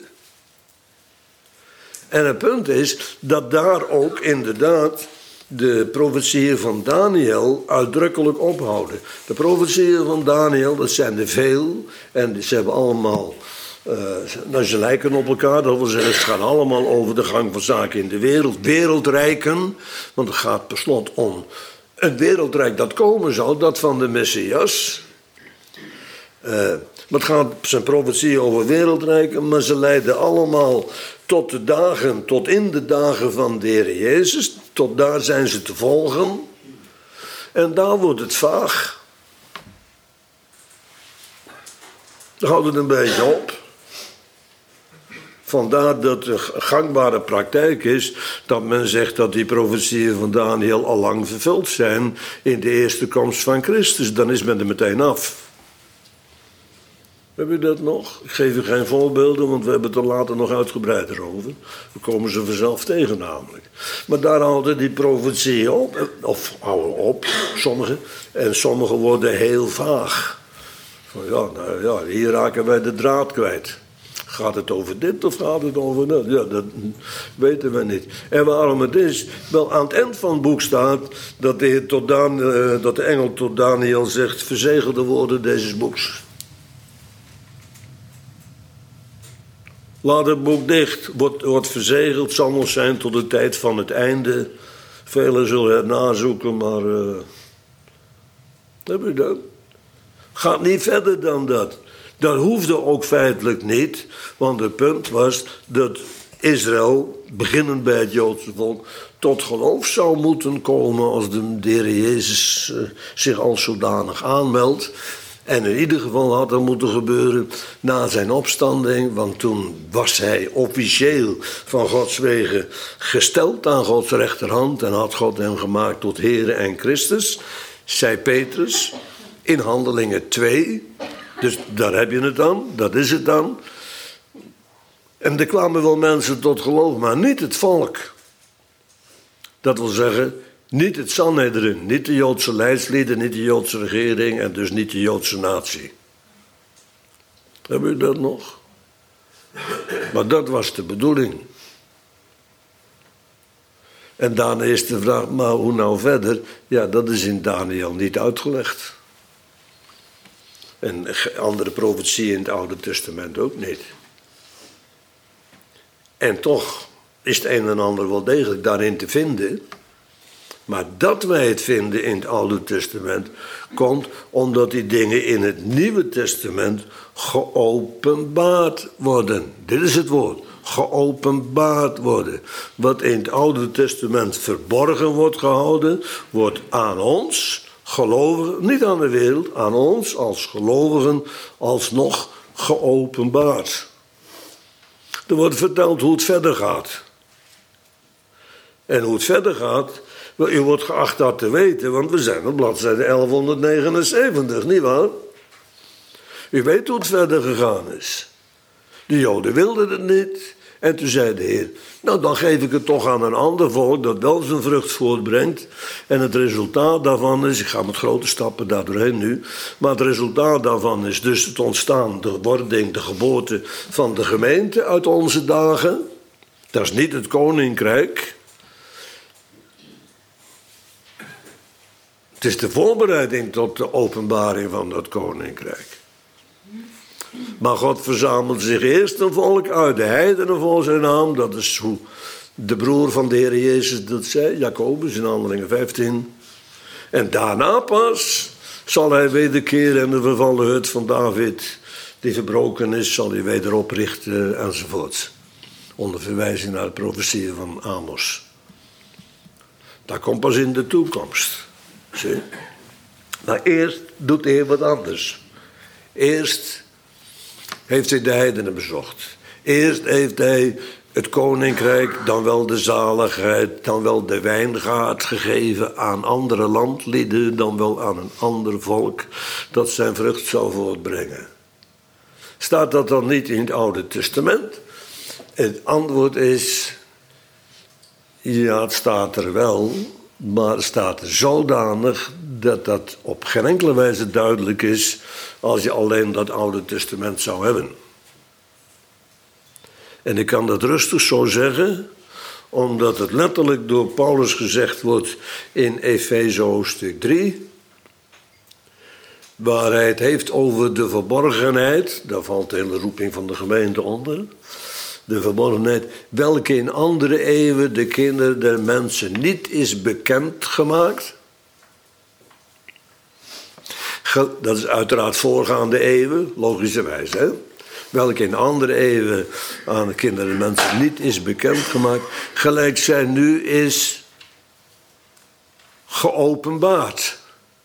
En het punt is dat daar ook inderdaad de profetieën van Daniel uitdrukkelijk ophouden. De profetieën van Daniel, dat zijn er veel. En ze hebben allemaal, ze lijken op elkaar. Dat wil zeggen, het gaat allemaal over de gang van zaken in de wereld. Wereldrijken, want het gaat per slot om een wereldrijk dat komen zou, dat van de Messias. Maar het gaat zijn profetie over wereldrijken, maar ze leiden allemaal tot in de dagen van de Heer Jezus. Tot daar zijn ze te volgen. En daar wordt het vaag. Daar houdt het een beetje op. Vandaar dat de gangbare praktijk is dat men zegt dat die profetieën van Daniel al lang vervuld zijn in de eerste komst van Christus. Dan is men er meteen af. Heb je dat nog? Ik geef u geen voorbeelden, want we hebben het er later nog uitgebreider over. We komen ze vanzelf tegen namelijk. Maar daar houden die profetieën op, of houden op, sommige. En sommige worden heel vaag. Van hier raken wij de draad kwijt. Gaat het over dit of gaat het over dat? Ja, dat weten we niet. En waarom het is? Wel, aan het eind van het boek staat dat de engel tot Daniel zegt: verzegelde woorden deze boeks. Laat het boek dicht, wordt verzegeld, zal nog zijn tot de tijd van het einde. Velen zullen het nazoeken, maar heb je dat? Gaat niet verder dan dat. Dat hoefde ook feitelijk niet, want het punt was dat Israël, beginnend bij het Joodse volk, tot geloof zou moeten komen als de Heer Jezus zich als zodanig aanmeldt. En in ieder geval had dat moeten gebeuren na zijn opstanding, want toen was hij officieel van Gods wegen gesteld aan Gods rechterhand en had God hem gemaakt tot Heere en Christus, zei Petrus in Handelingen 2. Dus daar heb je het dan, dat is het dan. En er kwamen wel mensen tot geloof, maar niet het volk. Dat wil zeggen, niet het Sanhedrin, niet de Joodse leidslieden, niet de Joodse regering en dus niet de Joodse natie. Hebben u dat nog? Maar dat was de bedoeling. En daarna is de vraag, maar hoe nou verder? Ja, dat is in Daniel niet uitgelegd. En andere profetieën in het Oude Testament ook niet. En toch is het een en ander wel degelijk daarin te vinden. Maar dat wij het vinden in het Oude Testament komt omdat die dingen in het Nieuwe Testament geopenbaard worden. Dit is het woord. Geopenbaard worden. Wat in het Oude Testament verborgen wordt gehouden, wordt aan ons gelovigen, niet aan de wereld, aan ons als gelovigen alsnog geopenbaard. Er wordt verteld hoe het verder gaat. En hoe het verder gaat, wel, u wordt geacht dat te weten, want we zijn op bladzijde 1179, nietwaar? U weet hoe het verder gegaan is. De Joden wilden het niet. En toen zei de Heer, nou dan geef ik het toch aan een ander volk dat wel zijn vrucht voortbrengt. En het resultaat daarvan is, ik ga met grote stappen daar doorheen nu. Maar het resultaat daarvan is dus het ontstaan, de wording, de geboorte van de gemeente uit onze dagen. Dat is niet het koninkrijk. Het is de voorbereiding tot de openbaring van dat koninkrijk. Maar God verzamelt zich eerst een volk uit de heidenen voor zijn naam. Dat is hoe de broer van de Heer Jezus dat zei, Jacobus in Handelingen 15. En daarna pas zal hij wederkeren en de vervallen hut van David, die verbroken is, zal hij weder oprichten enzovoort. Onder verwijzing naar de profetieën van Amos. Dat komt pas in de toekomst. Zie? Maar eerst doet de Heer wat anders. Eerst heeft hij de heidenen bezocht. Eerst heeft hij het koninkrijk, dan wel de zaligheid, dan wel de wijngaard gegeven aan andere landlieden, dan wel aan een ander volk dat zijn vrucht zou voortbrengen. Staat dat dan niet in het Oude Testament? Het antwoord is, ja, het staat er wel, maar het staat er zodanig dat op geen enkele wijze duidelijk is als je alleen dat Oude Testament zou hebben. En ik kan dat rustig zo zeggen, omdat het letterlijk door Paulus gezegd wordt in Efeze hoofdstuk 3... waar hij het heeft over de verborgenheid, daar valt de hele roeping van de gemeente onder. De verborgenheid, welke in andere eeuwen de kinderen der mensen niet is bekendgemaakt. Dat is uiteraard voorgaande eeuwen, logischerwijs. Hè? Welke in andere eeuwen aan de kinderen der mensen niet is bekendgemaakt. Gelijk zij nu is geopenbaard.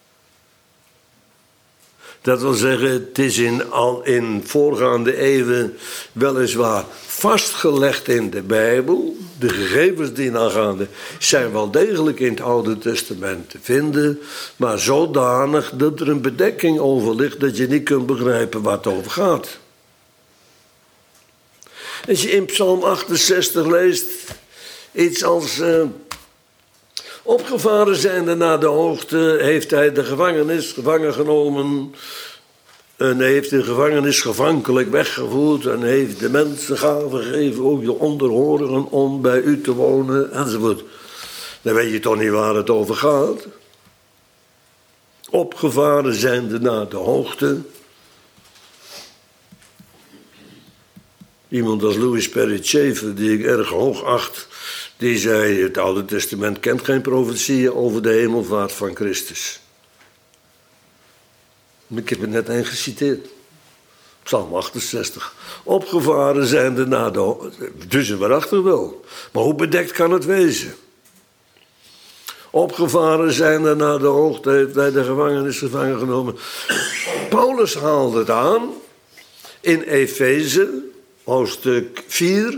Dat wil zeggen, het is in voorgaande eeuwen weliswaar vastgelegd in de Bijbel. De gegevens die aangaande zijn wel degelijk in het Oude Testament te vinden, maar zodanig dat er een bedekking over ligt dat je niet kunt begrijpen waar het over gaat. Als je in Psalm 68 leest, iets als opgevaren zijnde naar de hoogte, heeft hij de gevangen genomen en heeft de gevangenis gevankelijk weggevoerd en heeft de mensen gaven gegeven, ook de onderhorigen, om bij u te wonen, enzovoort. Dan weet je toch niet waar het over gaat. Opgevaren zijnde naar de hoogte. Iemand als Louis Perry Schaeffer, die ik erg hoog acht, die zei, het Oude Testament kent geen profetieën over de hemelvaart van Christus. Ik heb er net een geciteerd. Psalm 68. Opgevaren zijnde naar de hoogte. Dus en waarachtig wel. Maar hoe bedekt kan het wezen? Opgevaren zijnde naar de hoogte, heeft hij de gevangenis gevangen genomen. Paulus haalde het aan in Efeze, hoofdstuk 4.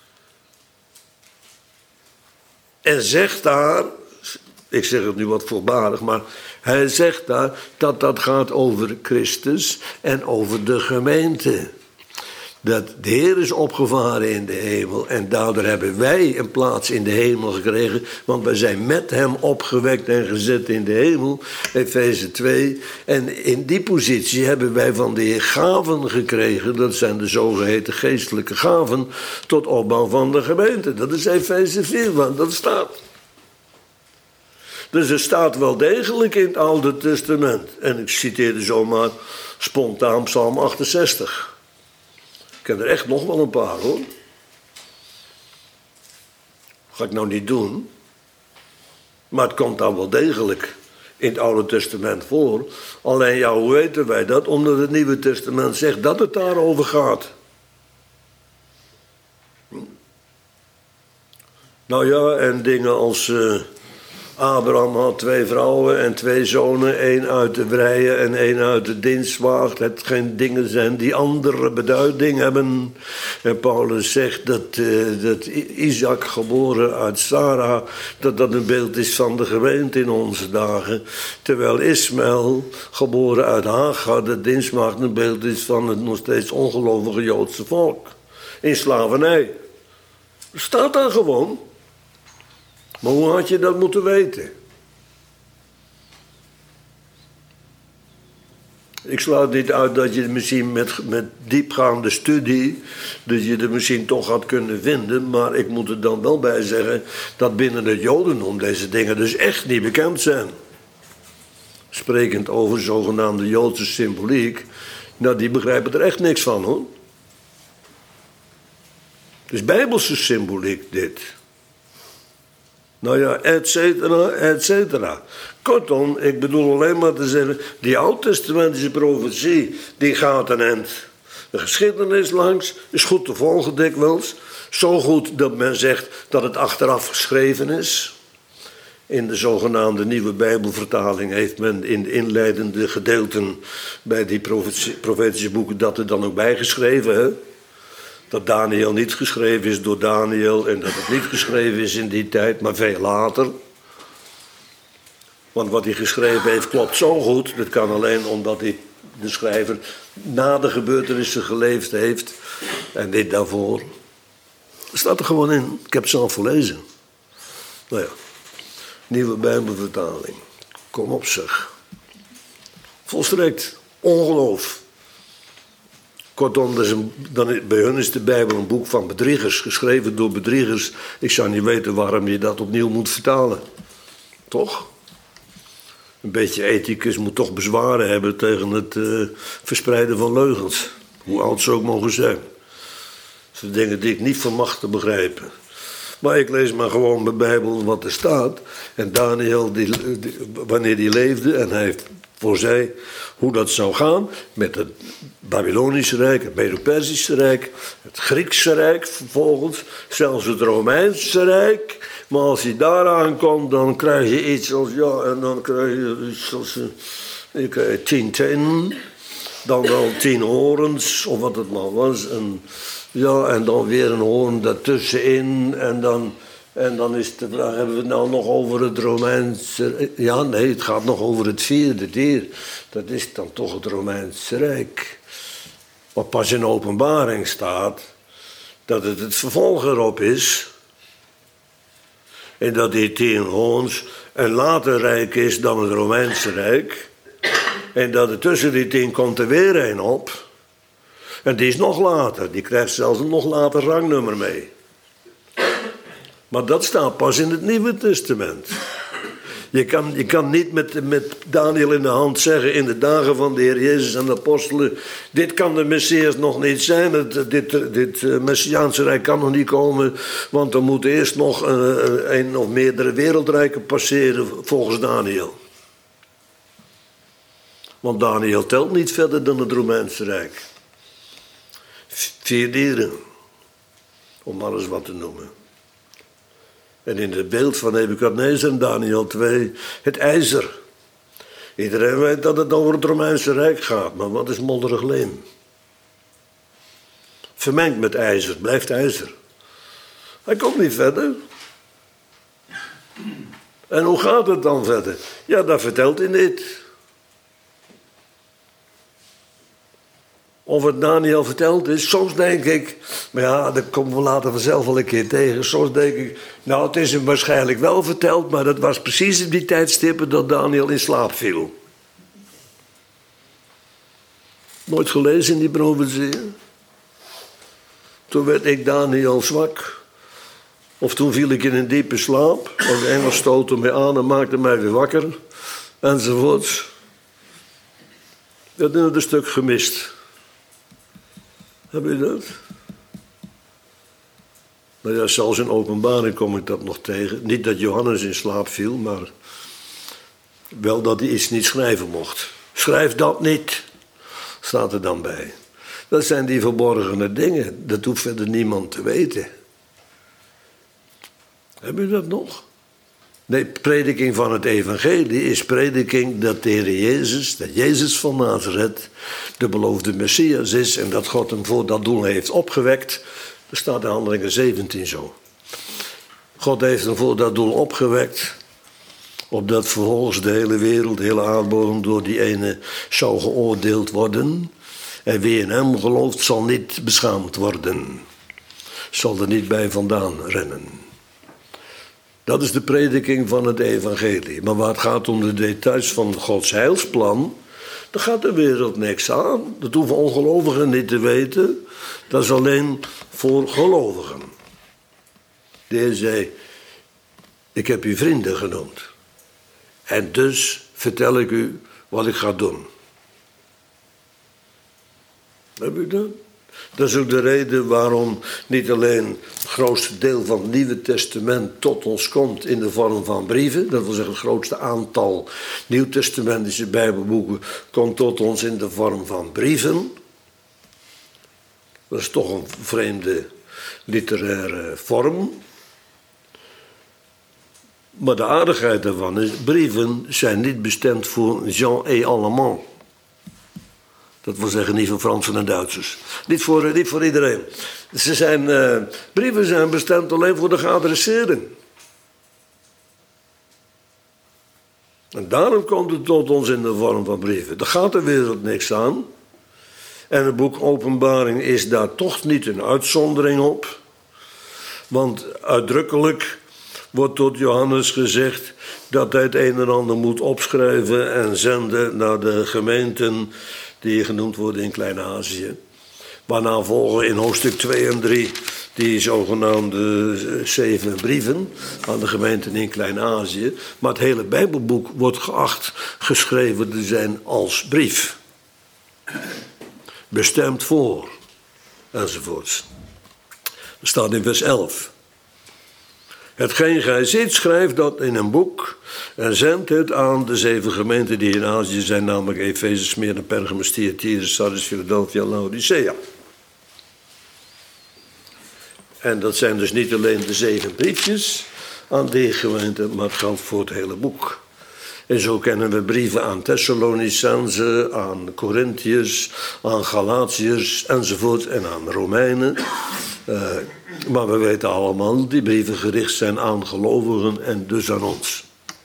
En zegt daar, ik zeg het nu wat voorbarig, maar hij zegt daar dat dat gaat over Christus en over de gemeente. Dat de Heer is opgevaren in de hemel en daardoor hebben wij een plaats in de hemel gekregen, want wij zijn met hem opgewekt en gezet in de hemel, Efeze 2. En in die positie hebben wij van de Heer gaven gekregen, dat zijn de zogeheten geestelijke gaven, tot opbouw van de gemeente. Dat is Efeze 4, want dat staat. Dus er staat wel degelijk in het Oude Testament. En ik citeerde zomaar spontaan Psalm 68. Ik heb er echt nog wel een paar, hoor. Ga ik nou niet doen. Maar het komt dan wel degelijk in het Oude Testament voor. Alleen, ja, hoe weten wij dat? Omdat het Nieuwe Testament zegt dat het daarover gaat. Nou ja, en dingen als Abraham had 2 vrouwen en 2 zonen, 1 uit de vrije en 1 uit de dienstmaagd. Het geen dingen zijn die andere beduiding hebben. En Paulus zegt dat Isaac, geboren uit Sarah, dat een beeld is van de gemeente in onze dagen. Terwijl Ismaël, geboren uit Hagar, de dienstmaagd, een beeld is van het nog steeds ongelovige Joodse volk. In slavernij. Staat daar gewoon. Maar hoe had je dat moeten weten? Ik sluit niet uit dat je misschien met diepgaande studie, dat je er misschien toch had kunnen vinden, maar ik moet er dan wel bij zeggen dat binnen het Jodendom deze dingen dus echt niet bekend zijn. Sprekend over zogenaamde Joodse symboliek, nou die begrijpen er echt niks van, hoor. Het is Bijbelse symboliek dit. Nou ja, et cetera, et cetera. Kortom, ik bedoel alleen maar te zeggen, die oud-testamentische profetie, die gaat een eind de geschiedenis langs, is goed te volgen dikwijls. Zo goed dat men zegt dat het achteraf geschreven is. In de zogenaamde Nieuwe Bijbelvertaling heeft men in de inleidende gedeelten bij die profetische boeken dat er dan ook bijgeschreven, hè? Dat Daniel niet geschreven is door Daniel en dat het niet geschreven is in die tijd, maar veel later. Want wat hij geschreven heeft klopt zo goed, dat kan alleen omdat hij, de schrijver, na de gebeurtenissen geleefd heeft en dit daarvoor. Dat staat er gewoon in, ik heb het zelf gelezen. Nou ja, Nieuwe Bijbelvertaling. Kom op zeg. Volstrekt ongeloof. Kortom, bij hun is de Bijbel een boek van bedriegers, geschreven door bedriegers. Ik zou niet weten waarom je dat opnieuw moet vertalen. Toch? Een beetje ethicus moet toch bezwaren hebben tegen het verspreiden van leugens. Hoe oud ze ook mogen zijn. Dat zijn dingen die ik niet vermag te begrijpen. Maar ik lees maar gewoon mijn Bijbel wat er staat. En Daniel, wanneer hij leefde en hij voorzij hoe dat zou gaan met het Babylonische Rijk, het Medo-Persische Rijk, het Griekse Rijk vervolgens, zelfs het Romeinse Rijk. Maar als hij daaraan komt, dan krijg je iets als, en dan krijg je iets als 10 tenen, dan wel 10 horens, of wat het maar was. En dan weer een hoorn daartussenin. En dan is de vraag, hebben we het nou nog over het Romeinse... Ja, nee, het gaat nog over het 4e dier. Dat is dan toch het Romeinse Rijk. Wat pas in Openbaring staat, dat het vervolg erop is. En dat die 10 hoorns een later rijk is dan het Romeinse Rijk. En dat er tussen die 10 komt er weer een op. En die is nog later. Die krijgt zelfs een nog later rangnummer mee. Maar dat staat pas in het Nieuwe Testament. Je kan niet met Daniel in de hand zeggen in de dagen van de Heer Jezus en de apostelen: dit kan de Messias nog niet zijn, dit Messiaanse Rijk kan nog niet komen, want er moeten eerst nog een of meerdere wereldrijken passeren volgens Daniel. Want Daniel telt niet verder dan het Romeinse Rijk. 4 dieren, om maar eens wat te noemen. En in het beeld van Nebukadnezar in Daniel 2, het ijzer. Iedereen weet dat het over het Romeinse Rijk gaat, maar wat is modderig leem? Vermengd met ijzer, blijft ijzer. Hij komt niet verder. En hoe gaat het dan verder? Ja, dat vertelt hij niet. Of het Daniel verteld is, soms denk ik, maar ja, dat komen we later vanzelf wel een keer tegen. Soms denk ik, nou, het is hem waarschijnlijk wel verteld, maar dat was precies in die tijdstippen dat Daniel in slaap viel. Nooit gelezen in die profetieën. Toen werd ik Daniel zwak. Of toen viel ik in een diepe slaap. Of de engel stootte mij aan en maakte mij weer wakker. Enzovoorts. Dat is een stuk gemist. Heb je dat? Nou ja, zelfs in Openbaring kom ik dat nog tegen. Niet dat Johannes in slaap viel, maar wel dat hij iets niet schrijven mocht. Schrijf dat niet, staat er dan bij. Dat zijn die verborgene dingen. Dat hoeft verder niemand te weten. Heb je dat nog? Nee, prediking van het evangelie is prediking dat de Heer Jezus, dat Jezus van Nazareth, de beloofde Messias is en dat God hem voor dat doel heeft opgewekt. Dat staat in Handelingen 17 zo. God heeft hem voor dat doel opgewekt, opdat vervolgens de hele wereld, de hele aardbodem door die ene zou geoordeeld worden. En wie in hem gelooft zal niet beschaamd worden, zal er niet bij vandaan rennen. Dat is de prediking van het evangelie. Maar waar het gaat om de details van Gods heilsplan, daar gaat de wereld niks aan. Dat hoeven ongelovigen niet te weten. Dat is alleen voor gelovigen. De Heer zei, ik heb u vrienden genoemd. En dus vertel ik u wat ik ga doen. Heb u dat? Dat is ook de reden waarom niet alleen het grootste deel van het Nieuwe Testament tot ons komt in de vorm van brieven. Dat wil zeggen het grootste aantal Nieuwtestamentische Bijbelboeken komt tot ons in de vorm van brieven. Dat is toch een vreemde literaire vorm. Maar de aardigheid daarvan is, brieven zijn niet bestemd voor Jean et allemand. Dat wil zeggen niet voor Fransen en Duitsers. Niet voor iedereen. Brieven zijn bestemd alleen voor de geadresseerden. En daarom komt het tot ons in de vorm van brieven. Daar gaat de wereld niks aan. En het boek Openbaring is daar toch niet een uitzondering op. Want uitdrukkelijk wordt tot Johannes gezegd dat hij het een en ander moet opschrijven en zenden naar de gemeenten die genoemd worden in Klein-Azië. Waarna volgen in hoofdstuk 2 en 3 die zogenaamde 7 brieven aan de gemeenten in Klein-Azië. Maar het hele Bijbelboek wordt geacht geschreven te zijn als brief. Bestemd voor, enzovoorts. Er staat in vers 11. Hetgeen gij ziet, schrijf dat in een boek en zend het aan de 7 gemeenten die in Azië zijn, namelijk Efeze, Smyrna, Pergamus, Thyatira, Sardis, Philadelphia en Laodicea. En dat zijn dus niet alleen de 7 briefjes aan die gemeenten, maar het geldt voor het hele boek. En zo kennen we brieven aan Thessalonicenzen, aan Corinthiërs, aan Galatiërs enzovoort en aan Romeinen. Maar we weten allemaal dat die brieven gericht zijn aan gelovigen en dus aan ons.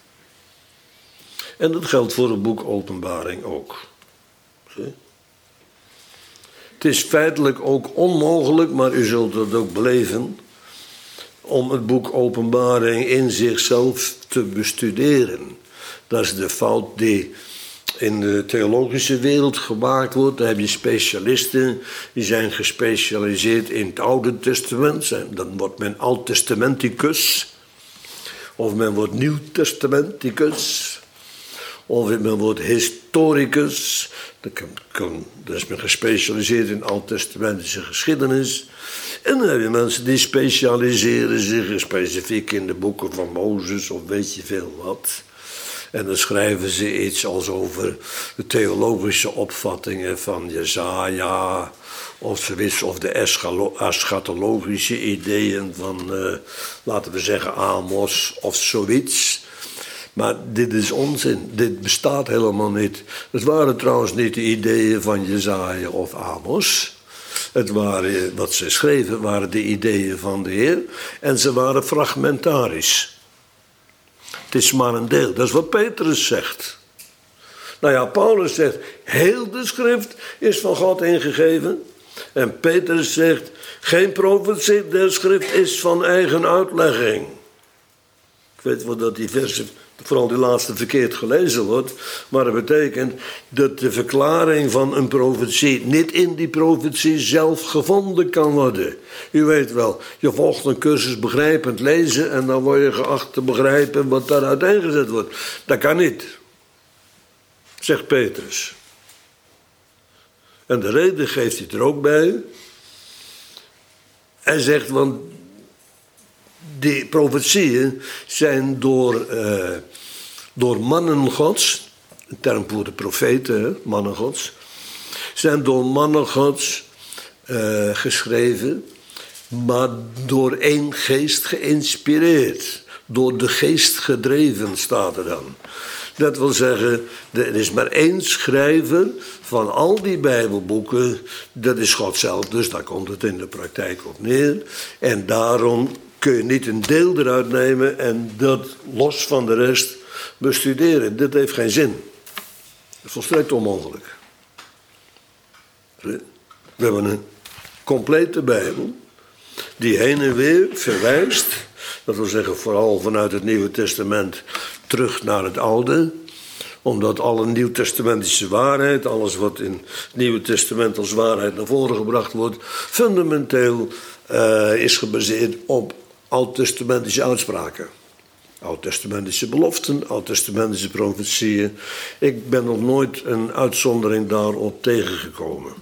En dat geldt voor het boek Openbaring ook. Zie? Het is feitelijk ook onmogelijk, maar u zult dat ook beleven, om het boek Openbaring in zichzelf te bestuderen. Dat is de fout die in de theologische wereld gemaakt wordt. Dan heb je specialisten die zijn gespecialiseerd in het Oude Testament. Dan wordt men Oud-testamenticus. Of men wordt Nieuw-testamenticus. Of men wordt historicus. Dan is men gespecialiseerd in Oud-testamentische geschiedenis. En dan heb je mensen die specialiseren zich specifiek in de boeken van Mozes of weet je veel wat. En dan schrijven ze iets als over de theologische opvattingen van Jesaja of zoiets, of de eschatologische ideeën van, laten we zeggen, Amos of zoiets. Maar dit is onzin, dit bestaat helemaal niet. Het waren trouwens niet de ideeën van Jesaja of Amos. Het waren, wat ze schreven, waren de ideeën van de Heer en ze waren fragmentarisch. Het is maar een deel. Dat is wat Petrus zegt. Nou ja, Paulus zegt, heel de schrift is van God ingegeven. En Petrus zegt, geen profetie der schrift is van eigen uitlegging. Ik weet wel dat die versen, vooral die laatste, verkeerd gelezen wordt. Maar dat betekent dat de verklaring van een profetie niet in die profetie zelf gevonden kan worden. U weet wel, je volgt een cursus begrijpend lezen en dan word je geacht te begrijpen wat daar uiteengezet wordt. Dat kan niet, zegt Petrus. En de reden geeft hij er ook bij. Hij zegt, want die profetieën zijn door mannen Gods, een term voor de profeten, mannen Gods, zijn door mannen Gods geschreven, maar door één geest geïnspireerd. Door de geest gedreven, staat er dan. Dat wil zeggen, er is maar één schrijver van al die Bijbelboeken, dat is God zelf, dus daar komt het in de praktijk op neer. En daarom kun je niet een deel eruit nemen en dat los van de rest bestuderen. Dit heeft geen zin. Dat is volstrekt onmogelijk. We hebben een complete Bijbel die heen en weer verwijst. Dat wil zeggen vooral vanuit het Nieuwe Testament terug naar het Oude. Omdat alle nieuwtestamentische waarheid, alles wat in het Nieuwe Testament als waarheid naar voren gebracht wordt, fundamenteel is gebaseerd op oud-testamentische uitspraken. Oud-testamentische beloften, oud-testamentische profetieën. Ik ben nog nooit een uitzondering daarop tegengekomen.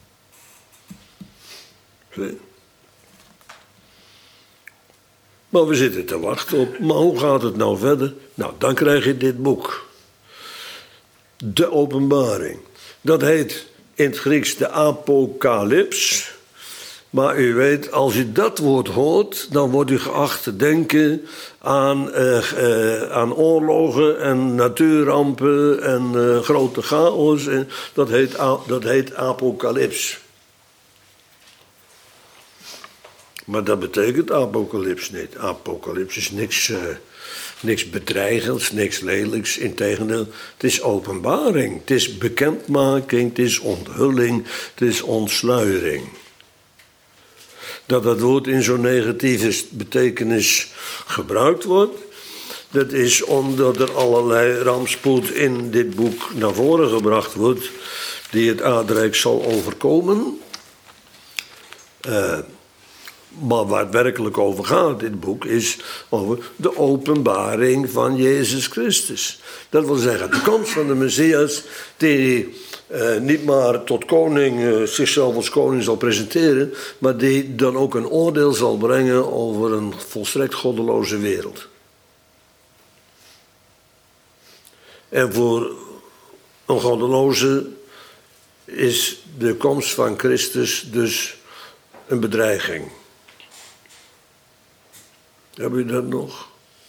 Zie? Maar we zitten te wachten op, maar hoe gaat het nou verder? Nou, dan krijg je dit boek. De Openbaring. Dat heet in het Grieks de Apocalyps. Maar u weet, als u dat woord hoort, dan wordt u geacht te denken aan oorlogen en natuurrampen en grote chaos. En dat heet apocalyps. Maar dat betekent apocalyps niet. Apocalyps is niks bedreigends, niks lelijks. Integendeel, het is openbaring. Het is bekendmaking, het is onthulling, het is ontsluiering. dat woord in zo'n negatieve betekenis gebruikt wordt, dat is omdat er allerlei rampspoed in dit boek naar voren gebracht wordt, die het aardrijk zal overkomen. Maar waar het werkelijk over gaat, dit boek, is over de openbaring van Jezus Christus. Dat wil zeggen, de komst van de Messias, die niet maar tot koning, zichzelf als koning zal presenteren, maar die dan ook een oordeel zal brengen over een volstrekt goddeloze wereld. En voor een goddeloze is de komst van Christus dus een bedreiging. Heb je dat nog?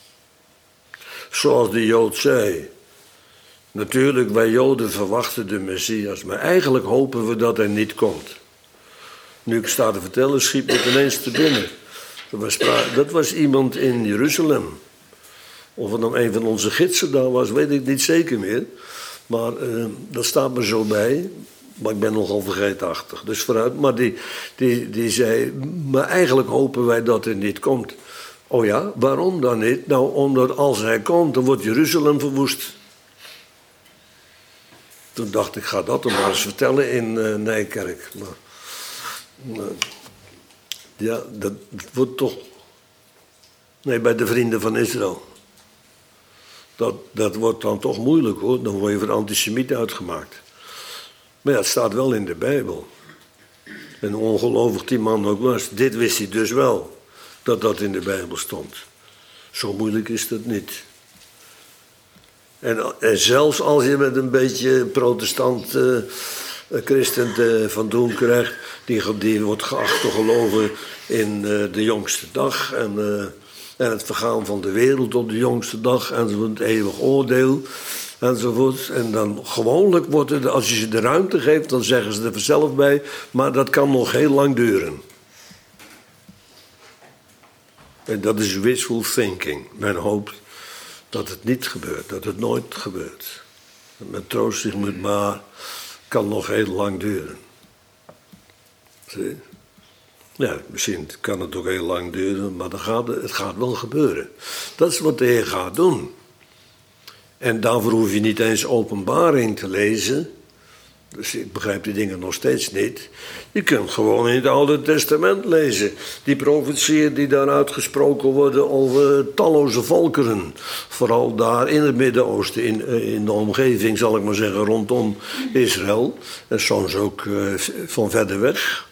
Zoals de Jood zei. Natuurlijk, wij Joden verwachten de Messias, maar eigenlijk hopen we dat hij niet komt. Nu ik sta te vertellen, schiet me ineens te binnen. Dat was iemand in Jeruzalem. Of het dan een van onze gidsen daar was, weet ik niet zeker meer. Maar dat staat me zo bij. Maar ik ben nogal vergeetachtig. Dus vooruit. Maar die zei, maar eigenlijk hopen wij dat hij niet komt. Oh ja, waarom dan niet? Nou, omdat als hij komt, dan wordt Jeruzalem verwoest. Toen dacht ik, ga dat dan maar eens vertellen in Nijkerk. Maar ja, dat wordt toch... Nee, bij de Vrienden van Israël. Dat wordt dan toch moeilijk, hoor. Dan word je voor antisemiet uitgemaakt. Maar ja, het staat wel in de Bijbel. En ongelovig die man ook was. Dit wist hij dus wel. Dat in de Bijbel stond. Zo moeilijk is dat niet. En zelfs als je met een beetje protestant christen van doen krijgt, die wordt geacht te geloven in de jongste dag en het vergaan van de wereld op de jongste dag en het eeuwig oordeel enzovoort. En dan gewoonlijk wordt het, als je ze de ruimte geeft, dan zeggen ze er vanzelf bij, maar dat kan nog heel lang duren. En dat is wishful thinking. Men hoopt dat het niet gebeurt, dat het nooit gebeurt. Men troost zich met maar, kan nog heel lang duren. Zie? Ja, misschien kan het ook heel lang duren, maar het gaat wel gebeuren. Dat is wat de Heer gaat doen. En daarvoor hoef je niet eens Openbaring te lezen. Dus ik begrijp die dingen nog steeds niet. Je kunt gewoon in het Oude Testament lezen. Die profetieën die daar uitgesproken worden over talloze volkeren. Vooral daar in het Midden-Oosten, in de omgeving, zal ik maar zeggen, rondom Israël. En soms ook van verder weg.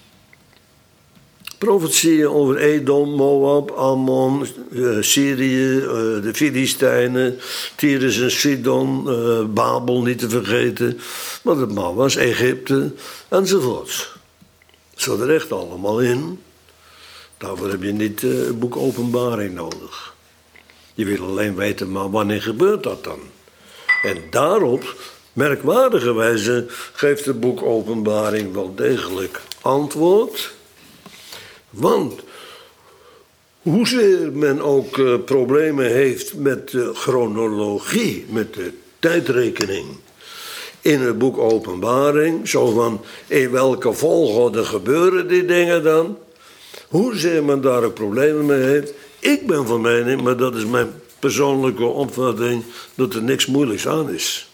Profetieën over Edom, Moab, Ammon, Syrië, de Filistijnen, Tyrus en Sidon, Babel niet te vergeten. Maar het maar was Egypte enzovoort. Zat er echt allemaal in. Daarvoor heb je niet het boek Openbaring nodig. Je wil alleen weten, maar wanneer gebeurt dat dan? En daarop, merkwaardigerwijze, geeft het boek Openbaring wel degelijk antwoord. Want hoezeer men ook problemen heeft met de chronologie, met de tijdrekening in het boek Openbaring, zo van in welke volgorde gebeuren die dingen dan, hoezeer men daar ook problemen mee heeft, ik ben van mening, maar dat is mijn persoonlijke opvatting, dat er niks moeilijks aan is.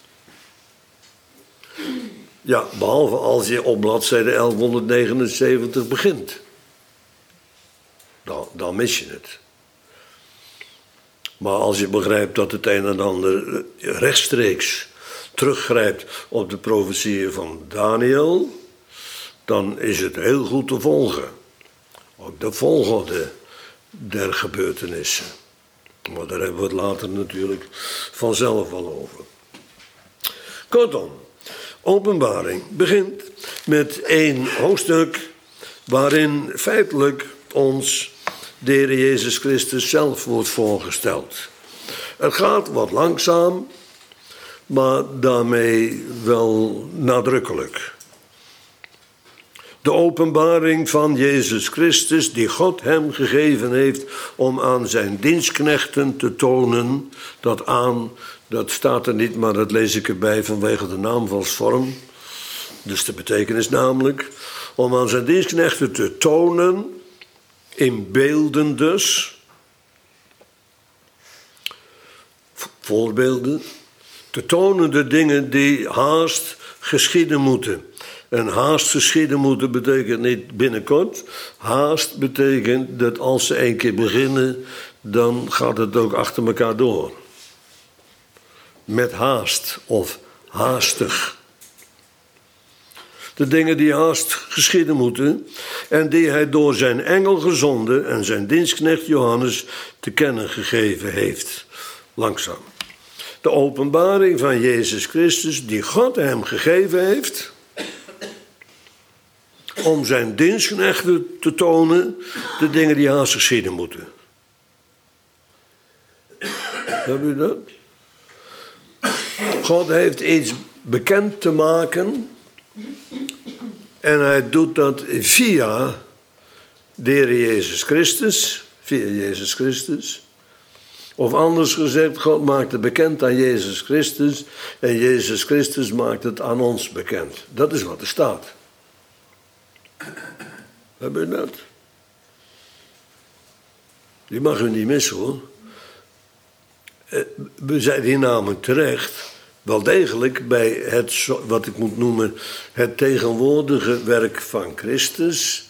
Ja, behalve als je op bladzijde 1179 begint. Dan mis je het. Maar als je begrijpt dat het een en ander rechtstreeks teruggrijpt op de profetieën van Daniel, dan is het heel goed te volgen. Ook de volgorde der gebeurtenissen. Maar daar hebben we het later natuurlijk vanzelf wel over. Kortom, Openbaring begint met 1 hoofdstuk waarin feitelijk ons de Heer Jezus Christus zelf wordt voorgesteld. Het gaat wat langzaam, maar daarmee wel nadrukkelijk. De openbaring van Jezus Christus die God hem gegeven heeft om aan zijn dienstknechten te tonen, dat staat er niet, maar dat lees ik erbij vanwege de naamvalsvorm. Dus de betekenis namelijk, om aan zijn dienstknechten te tonen in beelden dus, voorbeelden, te tonen de dingen die haast geschieden moeten. En haast geschieden moeten betekent niet binnenkort. Haast betekent dat als ze een keer beginnen, dan gaat het ook achter elkaar door. Met haast of haastig. De dingen die haast geschieden moeten en die hij door zijn engel gezonden en zijn dienstknecht Johannes te kennen gegeven heeft. Langzaam. De openbaring van Jezus Christus die God hem gegeven heeft om zijn dienstknechten te tonen de dingen die haast geschieden moeten. Heb u dat? God heeft iets bekend te maken en hij doet dat via de Heer Jezus Christus, via Jezus Christus. Of anders gezegd, God maakt het bekend aan Jezus Christus en Jezus Christus maakt het aan ons bekend. Dat is wat er staat. Heb je dat? Die mag u niet missen hoor. We zijn hier namelijk terecht, wel degelijk bij het, wat ik moet noemen, het tegenwoordige werk van Christus.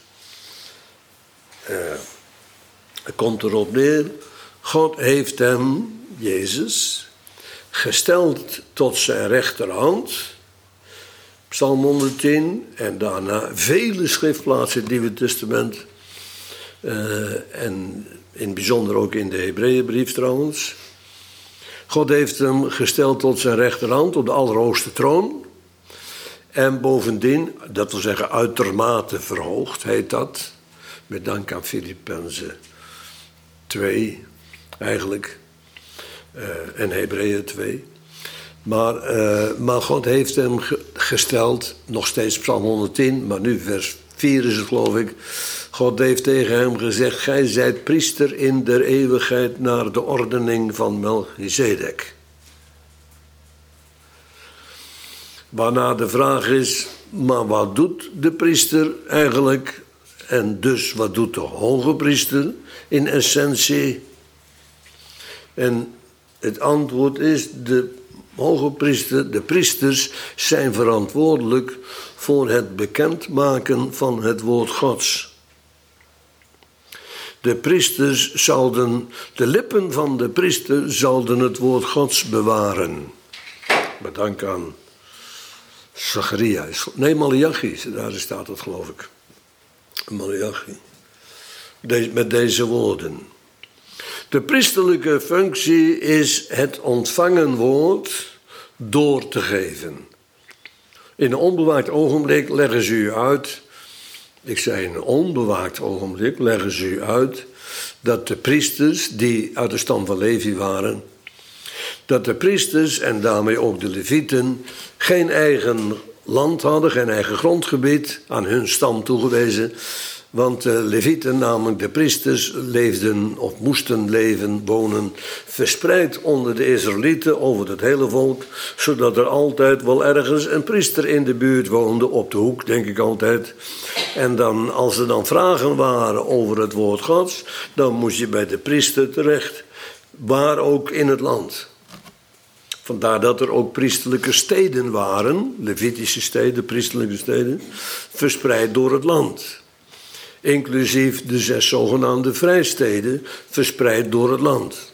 Het komt erop neer, God heeft hem, Jezus, gesteld tot zijn rechterhand. Psalm 110 en daarna vele schriftplaatsen in het Nieuwe Testament. En in het bijzonder ook in de Hebreeënbrief trouwens. God heeft hem gesteld tot zijn rechterhand op de allerhoogste troon. En bovendien, dat wil zeggen uitermate verhoogd, heet dat. Met dank aan Filippenzen 2 eigenlijk. En Hebreeën 2. Maar God heeft hem gesteld, nog steeds Psalm 110, maar nu vers 4 is het geloof ik. God heeft tegen hem gezegd, gij zijt priester in der eeuwigheid naar de ordening van Melchizedek. Waarna de vraag is, maar wat doet de priester eigenlijk? En dus wat doet de hoge priester in essentie? En het antwoord is, de hoge priester, de priesters zijn verantwoordelijk voor het bekendmaken van het woord Gods. De priesters de lippen van de priester zouden het woord Gods bewaren. Met dank aan Zacharia. Nee, Malachi, daar staat het geloof ik. Malachi. Met deze woorden. De priesterlijke functie is het ontvangen woord door te geven. In een onbewaakt ogenblik leggen ze u uit. Ik zei in een onbewaakt ogenblik leggen ze u uit dat de priesters die uit de stam van Levi waren, dat de priesters en daarmee ook de Levieten geen eigen land hadden, geen eigen grondgebied aan hun stam toegewezen. Want de Levieten, namelijk de priesters, leefden of moesten leven, wonen, verspreid onder de Israëlieten over het hele volk, zodat er altijd wel ergens een priester in de buurt woonde, op de hoek, denk ik altijd. En dan, als er dan vragen waren over het woord Gods, dan moest je bij de priester terecht, waar ook in het land. Vandaar dat er ook priesterlijke steden waren, Levitische steden, priesterlijke steden, verspreid door het land. Inclusief de 6 zogenaamde vrijsteden, verspreid door het land.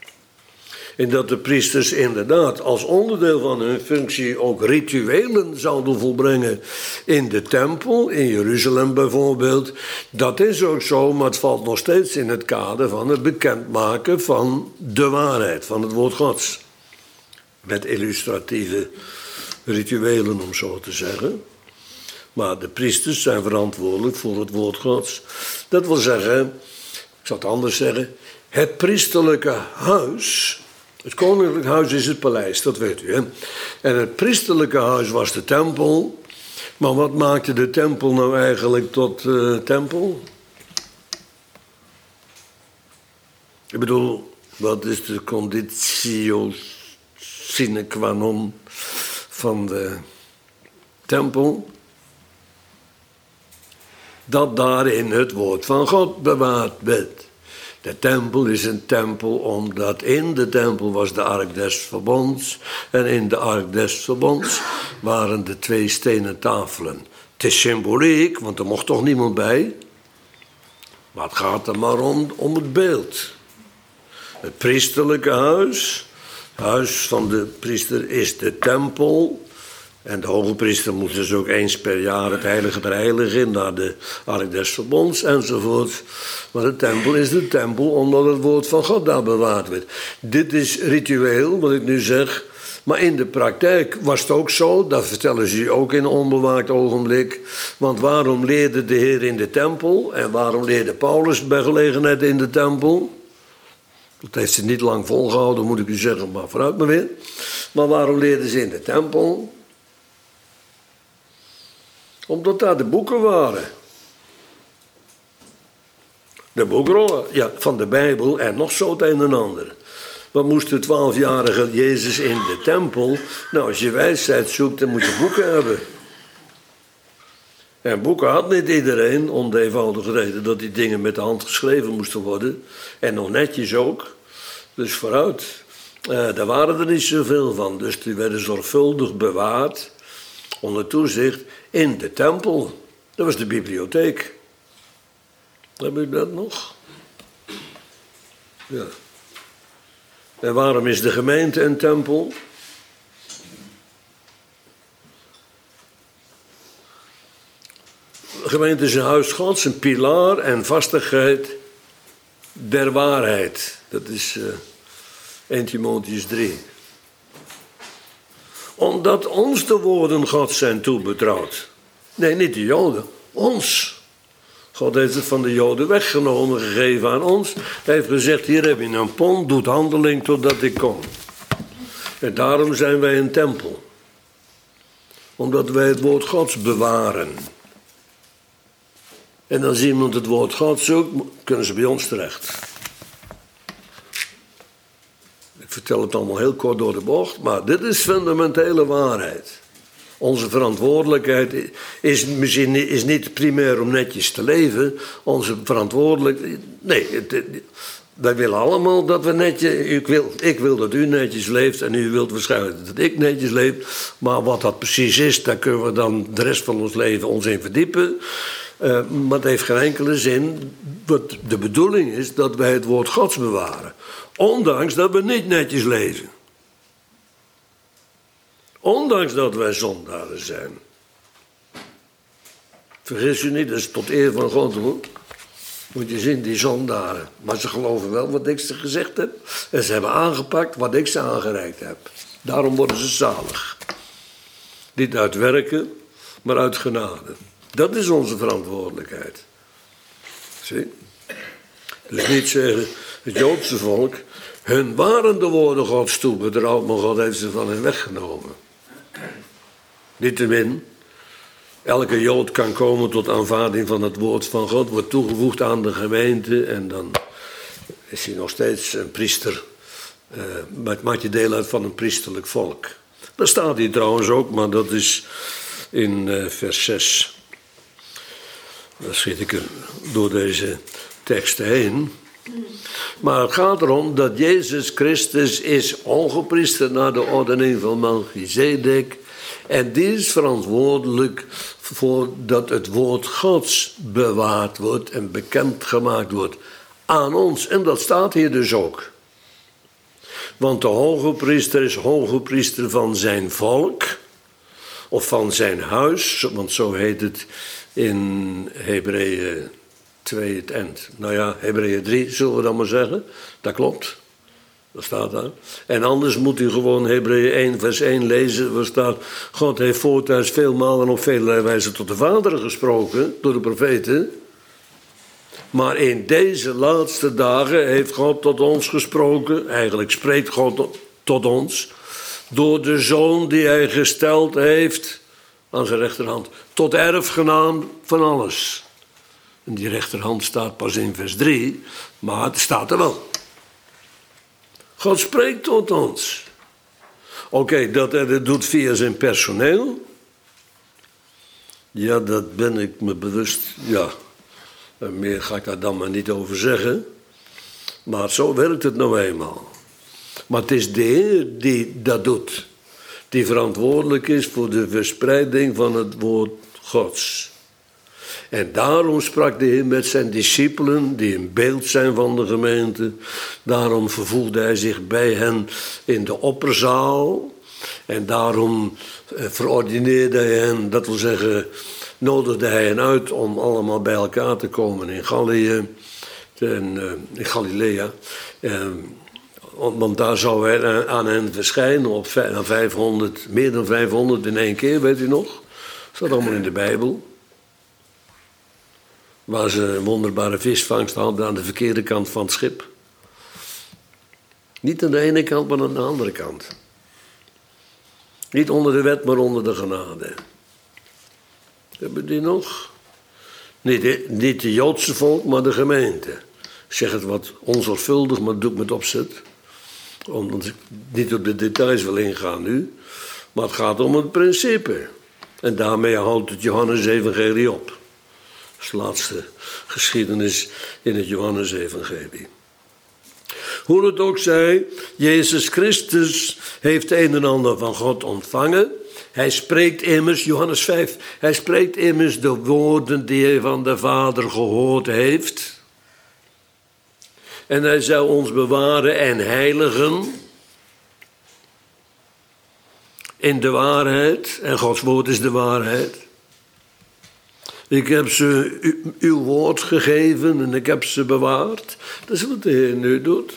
En dat de priesters inderdaad als onderdeel van hun functie ook rituelen zouden volbrengen in de tempel, in Jeruzalem bijvoorbeeld. Dat is ook zo, maar het valt nog steeds in het kader van het bekendmaken van de waarheid, van het woord Gods. Met illustratieve rituelen, om zo te zeggen. Maar de priesters zijn verantwoordelijk voor het woord Gods. Dat wil zeggen, ik zal het anders zeggen, het priesterlijke huis, het koninklijk huis is het paleis, dat weet u hè. En het priesterlijke huis was de tempel. Maar wat maakte de tempel nou eigenlijk tot tempel? Ik bedoel, wat is de conditio sine qua non van de tempel? dat daarin het woord van God bewaard werd. De tempel is een tempel omdat in de tempel was de ark des verbonds. En in de ark des verbonds waren de 2 stenen tafelen. Het is symboliek, want er mocht toch niemand bij. Maar het gaat er maar om het beeld. Het priesterlijke huis. Het huis van de priester is de tempel. En de hoge priester moet dus ook eens per jaar het heilige der heiligen naar de ark des verbonds enzovoort. Maar de tempel is de tempel omdat het woord van God daar bewaard werd. Dit is ritueel, wat ik nu zeg. Maar in de praktijk was het ook zo, dat vertellen ze je ook in een onbewaakt ogenblik. Want waarom leerde de Heer in de tempel? En waarom leerde Paulus bij gelegenheid in de tempel? Dat heeft ze niet lang volgehouden, moet ik u zeggen, maar vooruit maar weer. Maar waarom leerden ze in de tempel? Omdat daar de boeken waren. De boekrollen van de Bijbel en nog zo het een en ander. Wat moest de 12-jarige Jezus in de tempel? Nou, als je wijsheid zoekt, dan moet je boeken hebben. En boeken had niet iedereen, om de eenvoudige reden dat die dingen met de hand geschreven moesten worden. En nog netjes ook. Dus vooruit. Daar waren er niet zoveel van. Dus die werden zorgvuldig bewaard, onder toezicht, in de tempel. Dat was de bibliotheek. Heb je dat nog? Ja. En waarom is de gemeente een tempel? De gemeente is een huis Gods, een pilaar en vastigheid der waarheid. Dat is 1 Timotheüs 3. Omdat ons de woorden Gods zijn toebetrouwd. Nee, niet de Joden, ons. God heeft het van de Joden weggenomen, gegeven aan ons. Hij heeft gezegd, hier heb je een pond, doet handeling totdat ik kom. En daarom zijn wij een tempel. Omdat wij het woord Gods bewaren. En als iemand het woord Gods zoekt, kunnen ze bij ons terecht. Ik vertel het allemaal heel kort door de bocht, maar dit is fundamentele waarheid. Onze verantwoordelijkheid is niet primair om netjes te leven. Onze verantwoordelijkheid... Nee, wij willen allemaal dat we netjes... Ik wil dat u netjes leeft en u wilt waarschijnlijk dat ik netjes leef. Maar wat dat precies is, daar kunnen we dan de rest van ons leven ons in verdiepen. Maar het heeft geen enkele zin. De bedoeling is dat wij het woord Gods bewaren. Ondanks dat we niet netjes leven. Ondanks dat wij zondaren zijn. Vergis u niet, dat is tot eer van God hoor. Moet je zien, die zondaren. Maar ze geloven wel wat ik ze gezegd heb. En ze hebben aangepakt wat ik ze aangereikt heb. Daarom worden ze zalig. Niet uit werken, maar uit genade. Dat is onze verantwoordelijkheid. Zie? Dus niet zeggen, het Joodse volk, hun waren de woorden Gods toebetrouwd, maar God heeft ze van hen weggenomen. Niettemin, elke Jood kan komen tot aanvaarding van het woord van God, wordt toegevoegd aan de gemeente en dan is hij nog steeds een priester. Maak je deel uit van een priesterlijk volk. Dat staat hier trouwens ook, maar dat is in vers 6. Dan schiet ik er door deze teksten heen. Maar het gaat erom dat Jezus Christus is hogepriester naar de ordening van Melchizedek. En die is verantwoordelijk voor dat het woord Gods bewaard wordt en bekendgemaakt wordt aan ons. En dat staat hier dus ook. Want de hogepriester is hogepriester van zijn volk. Of van zijn huis, want zo heet het in Hebreeën 2 het eind. Nou ja, Hebreeën 3 zullen we dan maar zeggen. Dat klopt. Dat staat daar. En anders moet u gewoon Hebreeën 1 vers 1 lezen. Waar staat, God heeft voortijds veel malen en op vele wijze tot de vaderen gesproken. Door de profeten. Maar in deze laatste dagen heeft God tot ons gesproken. Eigenlijk spreekt God tot ons. Door de Zoon die hij gesteld heeft aan zijn rechterhand. Tot erfgenaam van alles. En die rechterhand staat pas in vers 3. Maar het staat er wel. God spreekt tot ons. Oké, dat hij dat doet via zijn personeel. Ja, dat ben ik me bewust. Ja, en meer ga ik daar dan maar niet over zeggen. Maar zo werkt het nou eenmaal. Maar het is de Heer die dat doet. Die verantwoordelijk is voor de verspreiding van het woord Gods. En daarom sprak de Heer met zijn discipelen, die een beeld zijn van de gemeente. Daarom vervoegde hij zich bij hen in de opperzaal. En daarom verordineerde hij hen, dat wil zeggen, nodigde hij hen uit om allemaal bij elkaar te komen in Galilea. Want daar zou hij aan hen verschijnen op 500, meer dan 500 in één keer, weet u nog? Dat staat allemaal in de Bijbel. Waar ze een wonderbare visvangst hadden aan de verkeerde kant van het schip. Niet aan de ene kant, maar aan de andere kant. Niet onder de wet, maar onder de genade. Hebben die nog? Niet de Joodse volk, maar de gemeente. Ik zeg het wat onzorgvuldig, maar doe ik met opzet. Omdat ik niet op de details wil ingaan nu. Maar het gaat om het principe. En daarmee houdt het Johannes-evangelie op. Dat is de laatste geschiedenis in het Johannes-evangelie. Hoe het ook zij, Jezus Christus heeft een en ander van God ontvangen. Hij spreekt immers, Johannes 5, hij spreekt immers de woorden die hij van de Vader gehoord heeft. En hij zal ons bewaren en heiligen in de waarheid. En Gods woord is de waarheid. Ik heb ze uw woord gegeven en ik heb ze bewaard. Dat is wat de Heer nu doet.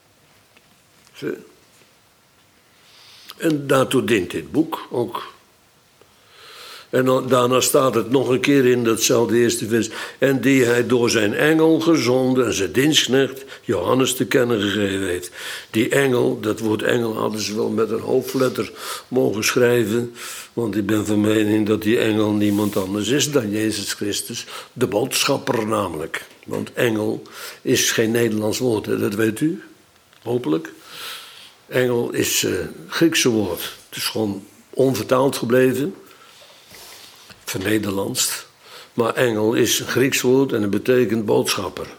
En daartoe dient dit boek ook. En daarna staat het nog een keer in datzelfde eerste vers. En die hij door zijn engel gezonden en zijn dienstknecht Johannes te kennen gegeven heeft. Die engel, dat woord engel hadden ze wel met een hoofdletter mogen schrijven. Want ik ben van mening dat die engel niemand anders is dan Jezus Christus. De boodschapper namelijk. Want engel is geen Nederlands woord, hè? Dat weet u. Hopelijk. Engel is Griekse woord. Het is gewoon onvertaald gebleven. Vernederlandst. Maar engel is een Grieks woord en het betekent boodschapper.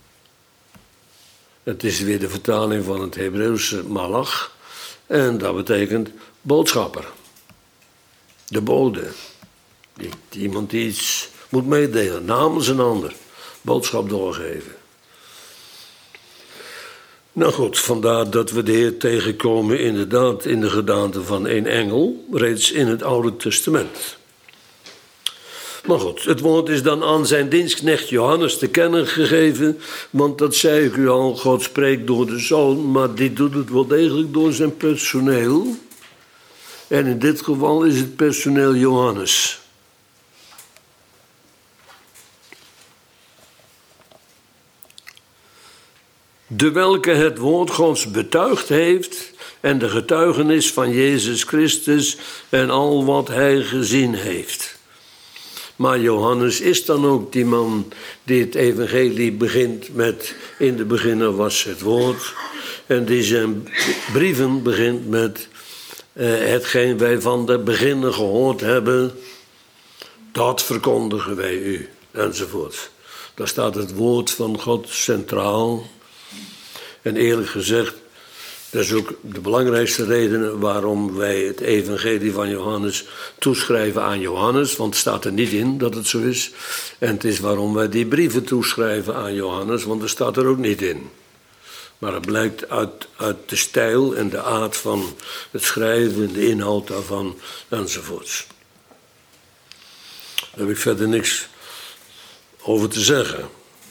Het is weer de vertaling van het Hebreeuwse malach. En dat betekent boodschapper. De bode. Iemand die iets moet meedelen namens een ander. Boodschap doorgeven. Nou goed, vandaar dat we de Heer tegenkomen inderdaad in de gedaante van een engel. Reeds in het Oude Testament. Maar goed, het woord is dan aan zijn dienstknecht Johannes te kennen gegeven. Want dat zei ik u al, God spreekt door de Zoon. Maar die doet het wel degelijk door zijn personeel. En in dit geval is het personeel Johannes. De welke het woord Gods betuigd heeft en de getuigenis van Jezus Christus en al wat hij gezien heeft. Maar Johannes is dan ook die man die het evangelie begint met in de beginner was het woord. En die zijn brieven begint met hetgeen wij van de beginner gehoord hebben, dat verkondigen wij u, enzovoort. Daar staat het woord van God centraal. En eerlijk gezegd, dat is ook de belangrijkste reden waarom wij het evangelie van Johannes toeschrijven aan Johannes. Want het staat er niet in dat het zo is. En het is waarom wij die brieven toeschrijven aan Johannes, want er staat er ook niet in. Maar het blijkt uit de stijl en de aard van het schrijven, de inhoud daarvan, enzovoorts. Daar heb ik verder niks over te zeggen.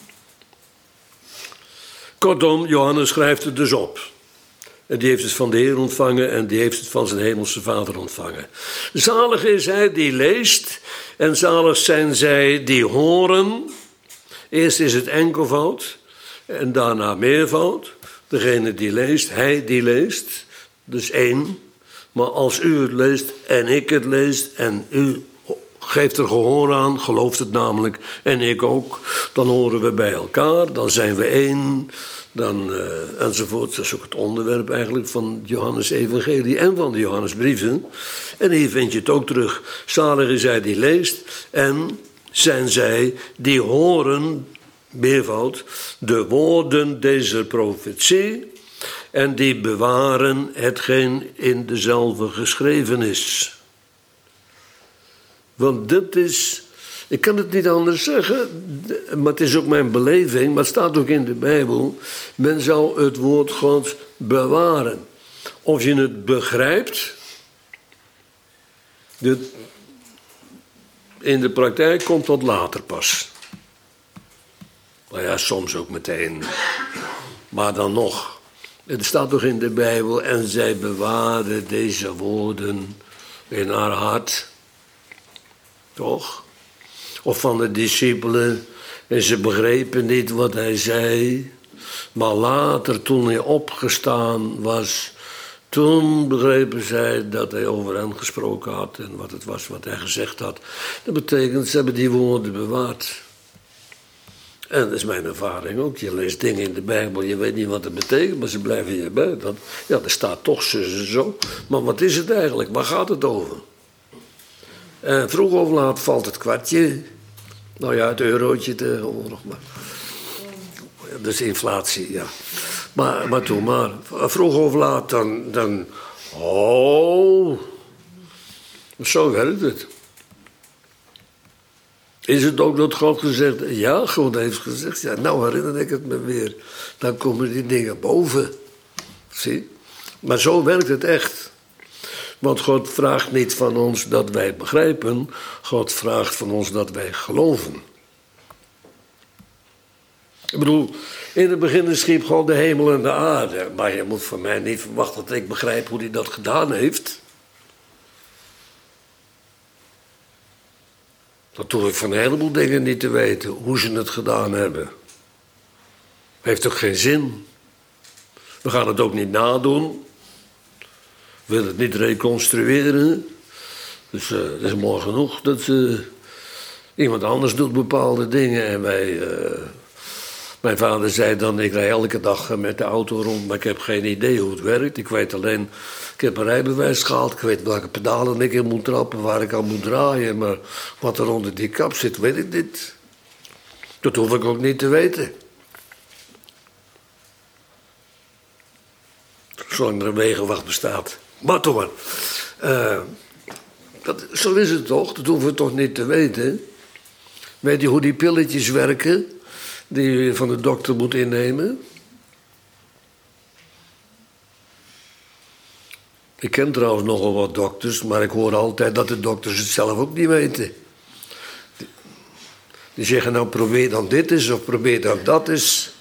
Kortom, Johannes schrijft het dus op. En die heeft het van de Heer ontvangen en die heeft het van zijn hemelse Vader ontvangen. Zalig is hij die leest en zalig zijn zij die horen. Eerst is het enkelvoud en daarna meervoud. Degene die leest, hij die leest, dus één. Maar als u het leest en ik het lees en u geeft er gehoor aan, gelooft het namelijk, en ik ook. Dan horen we bij elkaar, dan zijn we één, dan enzovoort. Dat is ook het onderwerp eigenlijk van het Johannes-evangelie en van de Johannesbrieven. En hier vind je het ook terug. Zalig is hij die leest en zijn zij die horen, meervoud, de woorden deze profetie en die bewaren hetgeen in dezelfde geschreven is. Want dit is, ik kan het niet anders zeggen, maar het is ook mijn beleving, maar het staat ook in de Bijbel. Men zal het woord Gods bewaren. Of je het begrijpt, in de praktijk komt dat later pas. Nou ja, soms ook meteen. Maar dan nog. Het staat toch in de Bijbel, en zij bewaarde deze woorden in haar hart. Toch? Of van de discipelen, en ze begrepen niet wat hij zei. Maar later, toen hij opgestaan was, toen begrepen zij dat hij over hen gesproken had en wat het was wat hij gezegd had. Dat betekent, ze hebben die woorden bewaard. En dat is mijn ervaring ook. Je leest dingen in de Bijbel, je weet niet wat het betekent, maar ze blijven je bij. Ja, er staat toch zo. Maar wat is het eigenlijk? Waar gaat het over? Vroeg of laat valt het kwartje. Nou ja, het eurotje tegenwoordig. Maar dat is inflatie, ja. Maar toen maar. Vroeg of laat dan. Oh. Zo werkt het. Is het ook dat God gezegd heeft? Ja, God heeft gezegd. Ja, nou herinner ik het me weer. Dan komen die dingen boven. Zie? Maar zo werkt het echt. Want God vraagt niet van ons dat wij begrijpen. God vraagt van ons dat wij geloven. Ik bedoel, in het begin schiep God de hemel en de aarde. Maar je moet van mij niet verwachten dat ik begrijp hoe hij dat gedaan heeft. Dat hoef ik van een heleboel dingen niet te weten, hoe ze het gedaan hebben. Heeft ook geen zin. We gaan het ook niet nadoen. We willen het niet reconstrueren. Dus het is mooi genoeg dat iemand anders doet bepaalde dingen. En mijn vader zei dan, ik rij elke dag met de auto rond, maar ik heb geen idee hoe het werkt. Ik weet alleen, ik heb een rijbewijs gehaald, ik weet welke pedalen ik in moet trappen, waar ik aan moet draaien. Maar wat er onder die kap zit, weet ik niet. Dat hoef ik ook niet te weten. Zolang er een wegenwacht bestaat. Maar toch maar. Zo is het toch, dat hoeven we toch niet te weten. Weet je hoe die pilletjes werken die je van de dokter moet innemen? Ik ken trouwens nogal wat dokters, maar ik hoor altijd dat de dokters het zelf ook niet weten. Die zeggen, nou probeer dan dit eens of probeer dan dat eens.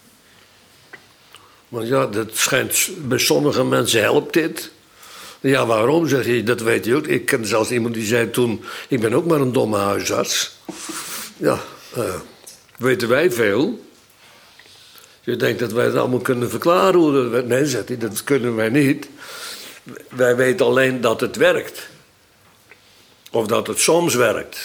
Maar ja, dat schijnt, bij sommige mensen helpt dit. Ja, waarom, zeg je, dat weet je ook. Ik ken zelfs iemand die zei toen, ik ben ook maar een domme huisarts. Ja, weten wij veel. Je denkt dat wij het allemaal kunnen verklaren hoe dat werkt. Nee, zegt hij, dat kunnen wij niet. Wij weten alleen dat het werkt. Of dat het soms werkt.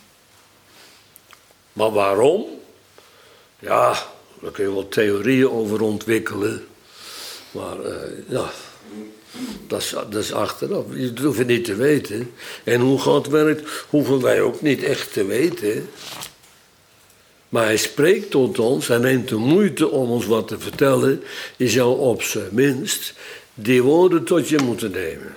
Maar waarom? Ja, daar kun je wel theorieën over ontwikkelen. Maar ja, dat is achteraf. Dat hoef je niet te weten. En hoe God werkt, hoeven wij ook niet echt te weten. Maar hij spreekt tot ons, hij neemt de moeite om ons wat te vertellen. Je zou op zijn minst die woorden tot je moeten nemen.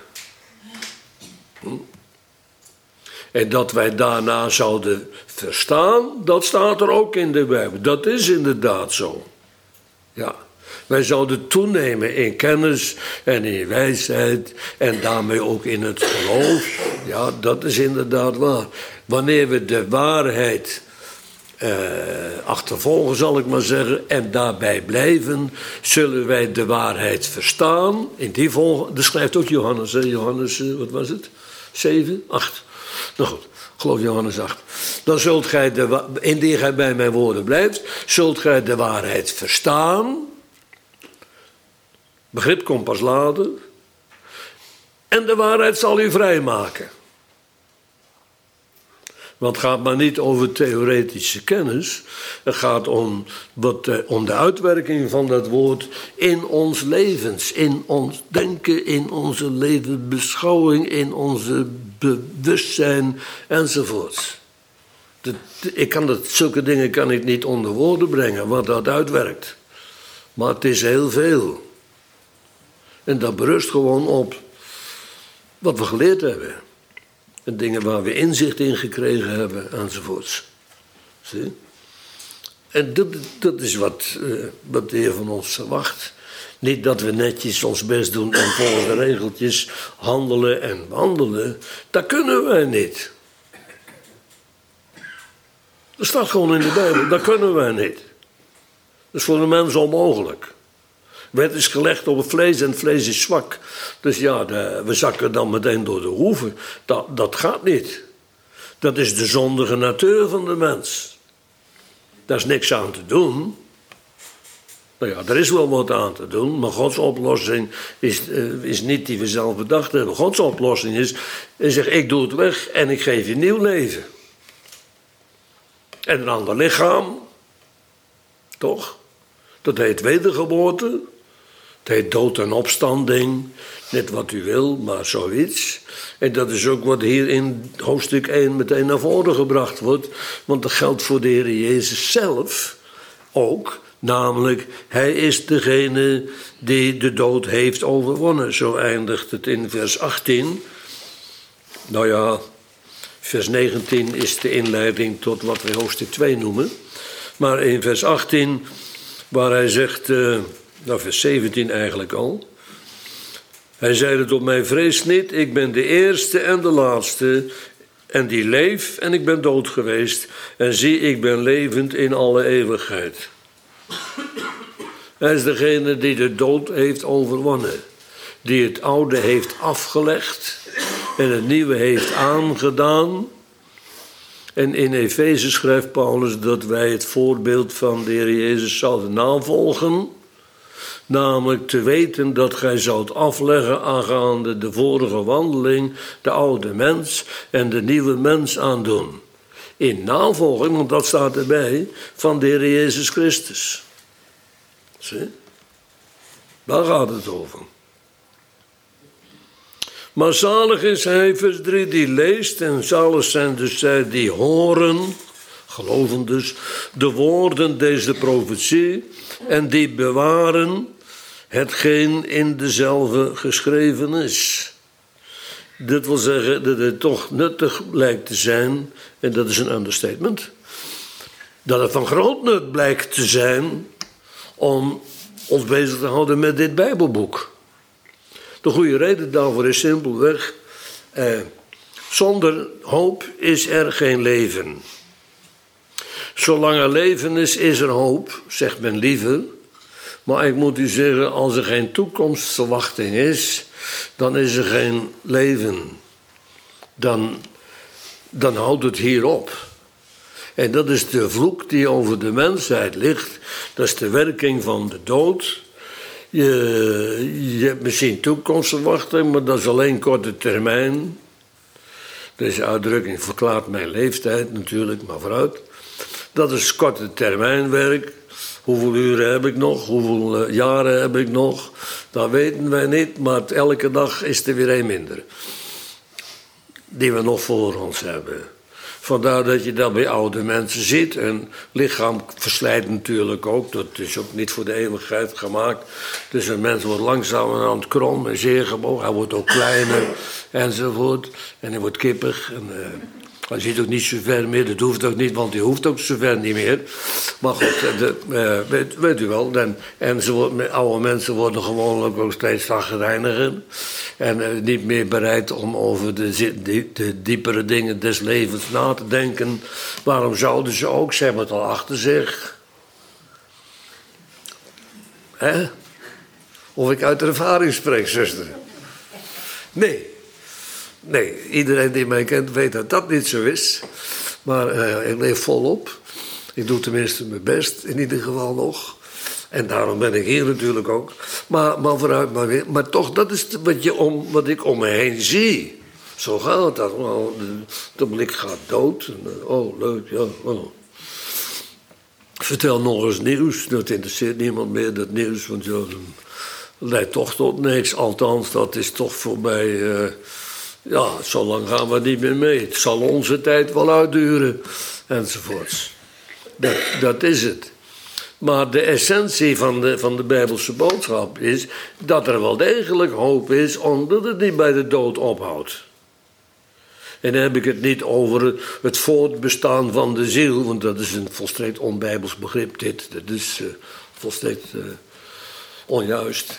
En dat wij daarna zouden verstaan, dat staat er ook in de Bijbel. Dat is inderdaad zo. Ja. Wij zouden toenemen in kennis en in wijsheid en daarmee ook in het geloof. Ja, dat is inderdaad waar. Wanneer we de waarheid achtervolgen, zal ik maar zeggen, en daarbij blijven, zullen wij de waarheid verstaan. In die volgende, dat schrijft ook Johannes, hè? Johannes, wat was het? 7, 8. Nou goed, ik geloof Johannes 8. Dan zult gij, indien gij bij mijn woorden blijft, zult gij de waarheid verstaan. Begrip komt pas later. En de waarheid zal u vrijmaken. Want het gaat maar niet over theoretische kennis. Het gaat om de uitwerking van dat woord in ons levens. In ons denken, in onze levensbeschouwing, in onze bewustzijn enzovoorts. Zulke dingen kan ik niet onder woorden brengen, wat dat uitwerkt. Maar het is heel veel. En dat berust gewoon op wat we geleerd hebben. En dingen waar we inzicht in gekregen hebben, enzovoorts. Zie? En dat is wat de Heer van ons verwacht. Niet dat we netjes ons best doen en volgens de regeltjes handelen en wandelen. Dat kunnen wij niet. Dat staat gewoon in de Bijbel, dat kunnen wij niet. Dat is voor de mens onmogelijk. Wet is gelegd op het vlees en het vlees is zwak. Dus ja, we zakken dan meteen door de hoeven. Dat gaat niet. Dat is de zondige natuur van de mens. Daar is niks aan te doen. Nou ja, er is wel wat aan te doen, maar Gods oplossing is niet die we zelf bedacht hebben. Gods oplossing is, hij zegt, ik doe het weg en ik geef je nieuw leven. En een ander lichaam, toch? Dat heet wedergeboorte. Het heet dood en opstanding. Net wat u wil, maar zoiets. En dat is ook wat hier in hoofdstuk 1 meteen naar voren gebracht wordt. Want dat geldt voor de Heer Jezus zelf ook. Namelijk, hij is degene die de dood heeft overwonnen. Zo eindigt het in vers 18. Nou ja, vers 19 is de inleiding tot wat we hoofdstuk 2 noemen. Maar in vers 18, waar hij zegt, vers 17 eigenlijk al. Hij zeide tot mij, vrees niet, ik ben de eerste en de laatste. En die leef en ik ben dood geweest. En zie, ik ben levend in alle eeuwigheid. Hij is degene die de dood heeft overwonnen. Die het oude heeft afgelegd. En het nieuwe heeft aangedaan. En in Efeze schrijft Paulus dat wij het voorbeeld van de Heer Jezus zouden navolgen. Namelijk te weten dat gij zoudt afleggen aangaande de vorige wandeling, de oude mens en de nieuwe mens aandoen. In navolging, want dat staat erbij, van de Heer Jezus Christus. Zie? Daar gaat het over. Maar zalig is hij, vers 3, die leest, en zalig zijn dus zij die horen, geloven dus, de woorden deze profetie, en die bewaren hetgeen in dezelfde geschreven is. Dit wil zeggen dat het toch nuttig lijkt te zijn, en dat is een understatement, dat het van groot nut blijkt te zijn om ons bezig te houden met dit Bijbelboek. De goede reden daarvoor is simpelweg, zonder hoop is er geen leven. Zolang er leven is, is er hoop, zegt men liever. Maar ik moet u zeggen, als er geen toekomstverwachting is, dan is er geen leven. Dan houdt het hier op. En dat is de vloek die over de mensheid ligt. Dat is de werking van de dood. Je hebt misschien toekomstverwachting, maar dat is alleen korte termijn. Deze uitdrukking verklaart mijn leeftijd natuurlijk, maar vooruit. Dat is korte termijnwerk. Hoeveel uren heb ik nog? Hoeveel jaren heb ik nog? Dat weten wij niet, maar elke dag is er weer een minder. Die we nog voor ons hebben. Vandaar dat je dat bij oude mensen ziet. En lichaam verslijt natuurlijk ook. Dat is ook niet voor de eeuwigheid gemaakt. Dus een mens wordt langzamerhand krom en zeer gebogen. Hij wordt ook kleiner enzovoort. En hij wordt kippig. En hij ziet ook niet zo ver meer. Dat hoeft ook niet, want hij hoeft ook zo ver niet meer. Maar goed, weet u wel. Oude mensen worden gewoonlijk ook steeds zagrijniger. En niet meer bereid om over de diepere dingen des levens na te denken. Waarom zouden ze ook? Ze hebben het al achter zich. Hè? Of ik uit ervaring spreek, zuster? Nee, iedereen die mij kent weet dat dat niet zo is. Maar ik leef volop. Ik doe tenminste mijn best, in ieder geval nog. En daarom ben ik hier natuurlijk ook. Maar vooruit maar weer. Maar toch, dat is wat ik om me heen zie. Zo gaat dat. De blik gaat dood. Oh, leuk, ja. Oh. Vertel nog eens nieuws. Dat interesseert niemand meer, dat nieuws. Want ja, dat leidt toch tot niks. Althans, dat is toch voorbij. Ja, zo lang gaan we niet meer mee. Het zal onze tijd wel uitduren. Enzovoorts. Dat is het. Maar de essentie van de Bijbelse boodschap is dat er wel degelijk hoop is, omdat het niet bij de dood ophoudt. En dan heb ik het niet over het voortbestaan van de ziel, want dat is een volstrekt onbijbels begrip dit. Dat is volstrekt onjuist.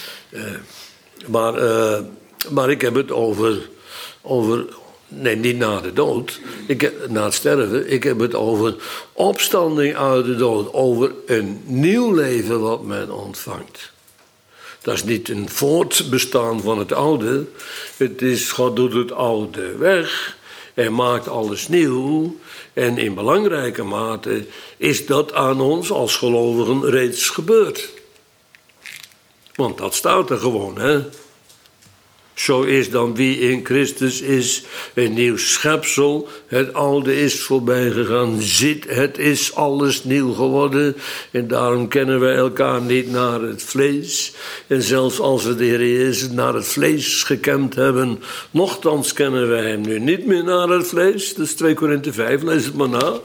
Maar ik heb het over nee, niet na de dood, na het sterven. Ik heb het over opstanding uit de dood, over een nieuw leven wat men ontvangt. Dat is niet een voortbestaan van het oude. Het is, God doet het oude weg en maakt alles nieuw. En in belangrijke mate is dat aan ons als gelovigen reeds gebeurd. Want dat staat er gewoon, hè. Zo is dan wie in Christus is een nieuw schepsel. Het oude is voorbij gegaan. Ziet, het is alles nieuw geworden. En daarom kennen wij elkaar niet naar het vlees. En zelfs als we de Heer Jezus naar het vlees gekend hebben, nochtans kennen wij hem nu niet meer naar het vlees. Dat is 2 Korinthe 5, lees het maar na.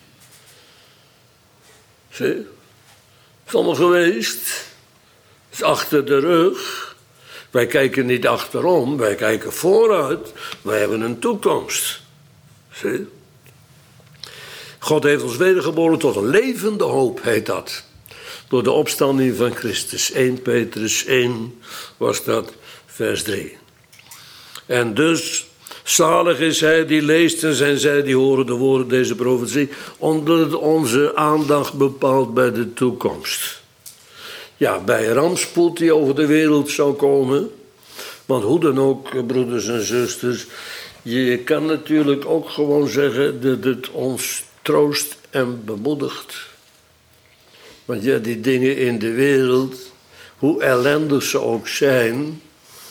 Zie, het is allemaal geweest. Het is achter de rug. Wij kijken niet achterom, wij kijken vooruit. Wij hebben een toekomst. Zie? God heeft ons wedergeboren tot een levende hoop, heet dat. Door de opstanding van Christus. 1 Petrus 1 was dat, vers 3. En dus, zalig is hij die leest en zijn zij die horen de woorden deze profetie, omdat het onze aandacht bepaalt bij de toekomst. Ja, bij rampspoed die over de wereld zou komen. Want hoe dan ook, broeders en zusters, je kan natuurlijk ook gewoon zeggen dat het ons troost en bemoedigt. Want ja, die dingen in de wereld, hoe ellendig ze ook zijn,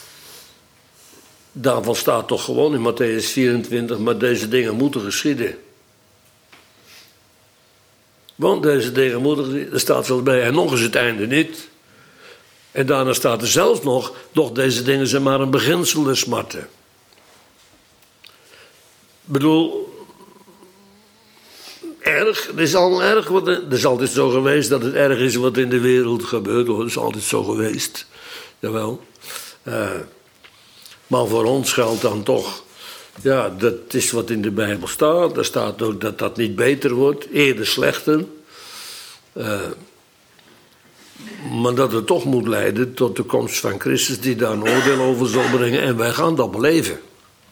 daarvan staat toch gewoon in Mattheüs 24, maar deze dingen moeten geschieden. Want deze dingen moeten, er staat zelfs bij, en nog is het einde niet. En daarna staat er zelfs nog, doch deze dingen zijn maar een beginsel der smarten. Ik bedoel, erg, het is allemaal erg. Het is altijd zo geweest dat het erg is wat in de wereld gebeurt. Dat is altijd zo geweest, jawel. Maar voor ons geldt dan toch, ja, dat is wat in de Bijbel staat. Er staat ook dat dat niet beter wordt, eerder slechter. Maar dat het toch moet leiden tot de komst van Christus die daar een oordeel over zal brengen. En wij gaan dat beleven.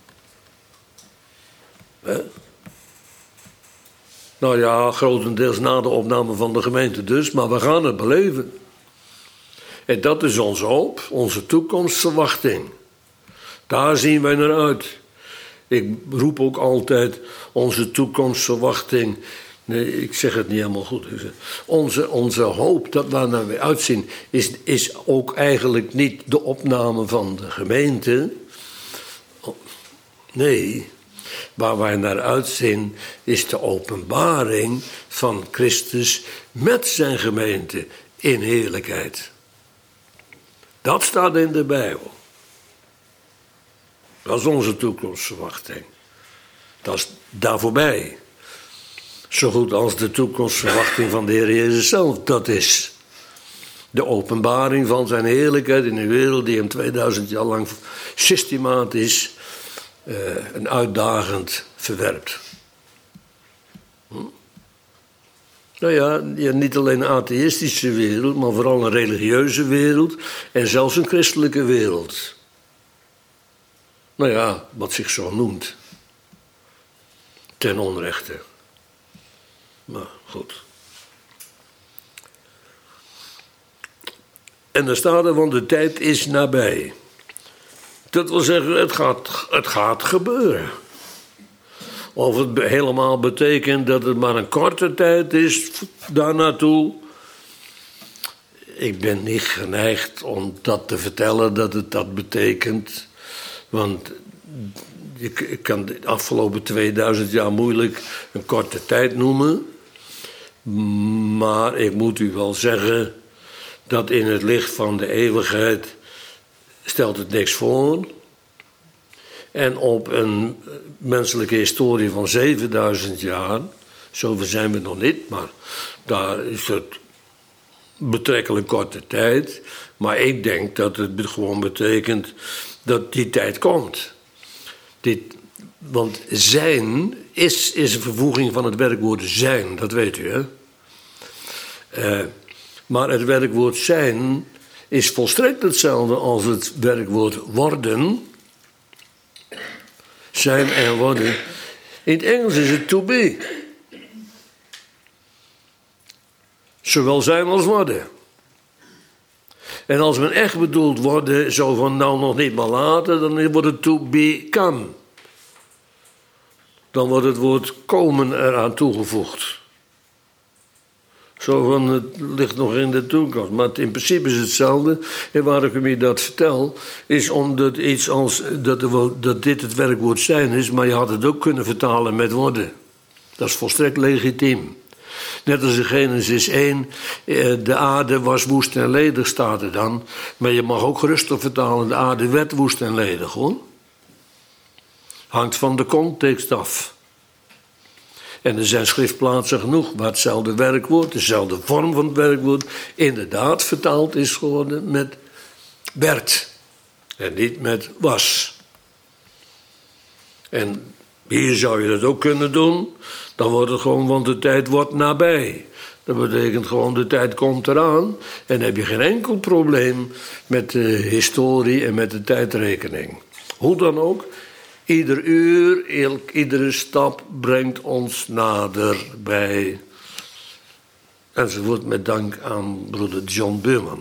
Nou ja, grotendeels na de opname van de gemeente dus, maar we gaan het beleven. En dat is onze hoop, onze toekomstverwachting. Daar zien wij naar uit. Ik roep ook altijd onze toekomstverwachting. Nee, ik zeg het niet helemaal goed. Onze hoop, dat waar naar we uitzien, is ook eigenlijk niet de opname van de gemeente. Nee, waar wij naar uitzien is de openbaring van Christus met zijn gemeente in heerlijkheid. Dat staat in de Bijbel. Dat is onze toekomstverwachting. Dat is daar voorbij. Zo goed als de toekomstverwachting van de Heer Jezus zelf dat is. De openbaring van zijn heerlijkheid in een wereld die hem 2000 jaar lang systematisch en uitdagend verwerpt. Nou ja, niet alleen een atheïstische wereld, maar vooral een religieuze wereld en zelfs een christelijke wereld. Nou ja, wat zich zo noemt. Ten onrechte. Maar goed. En dan staat er, want de tijd is nabij. Dat wil zeggen, het gaat gebeuren. Of het helemaal betekent dat het maar een korte tijd is daar naartoe. Ik ben niet geneigd om dat te vertellen dat het dat betekent. Want ik kan de afgelopen 2000 jaar moeilijk een korte tijd noemen. Maar ik moet u wel zeggen dat in het licht van de eeuwigheid stelt het niks voor. En op een menselijke historie van 7000 jaar, zover zijn we nog niet, maar daar is het betrekkelijk korte tijd. Maar ik denk dat het gewoon betekent dat die tijd komt. Want zijn is een vervoeging van het werkwoord zijn, dat weet u, hè? Maar het werkwoord zijn is volstrekt hetzelfde als het werkwoord worden. Zijn en worden. In het Engels is het to be. Zowel zijn als worden. En als men echt bedoelt worden, zo van nou nog niet maar later, dan wordt het to become. Dan wordt het woord komen eraan toegevoegd. Zo van, het ligt nog in de toekomst. Maar in principe is het hetzelfde. En waarom ik u dat vertel, is omdat iets als dat dit het werkwoord zijn is, maar je had het ook kunnen vertalen met worden. Dat is volstrekt legitiem. Net als in Genesis 1, de aarde was woest en ledig, staat er dan. Maar je mag ook rustig vertalen, de aarde werd woest en ledig, hoor. Hangt van de context af. En er zijn schriftplaatsen genoeg waar hetzelfde werkwoord, dezelfde vorm van het werkwoord, inderdaad vertaald is geworden met werd. En niet met was. En hier zou je dat ook kunnen doen. Dan wordt het gewoon, want de tijd wordt nabij. Dat betekent gewoon, de tijd komt eraan. En dan heb je geen enkel probleem met de historie en met de tijdrekening. Hoe dan ook. Ieder uur, iedere stap brengt ons nader bij. Enzovoort met dank aan broeder John Beurman.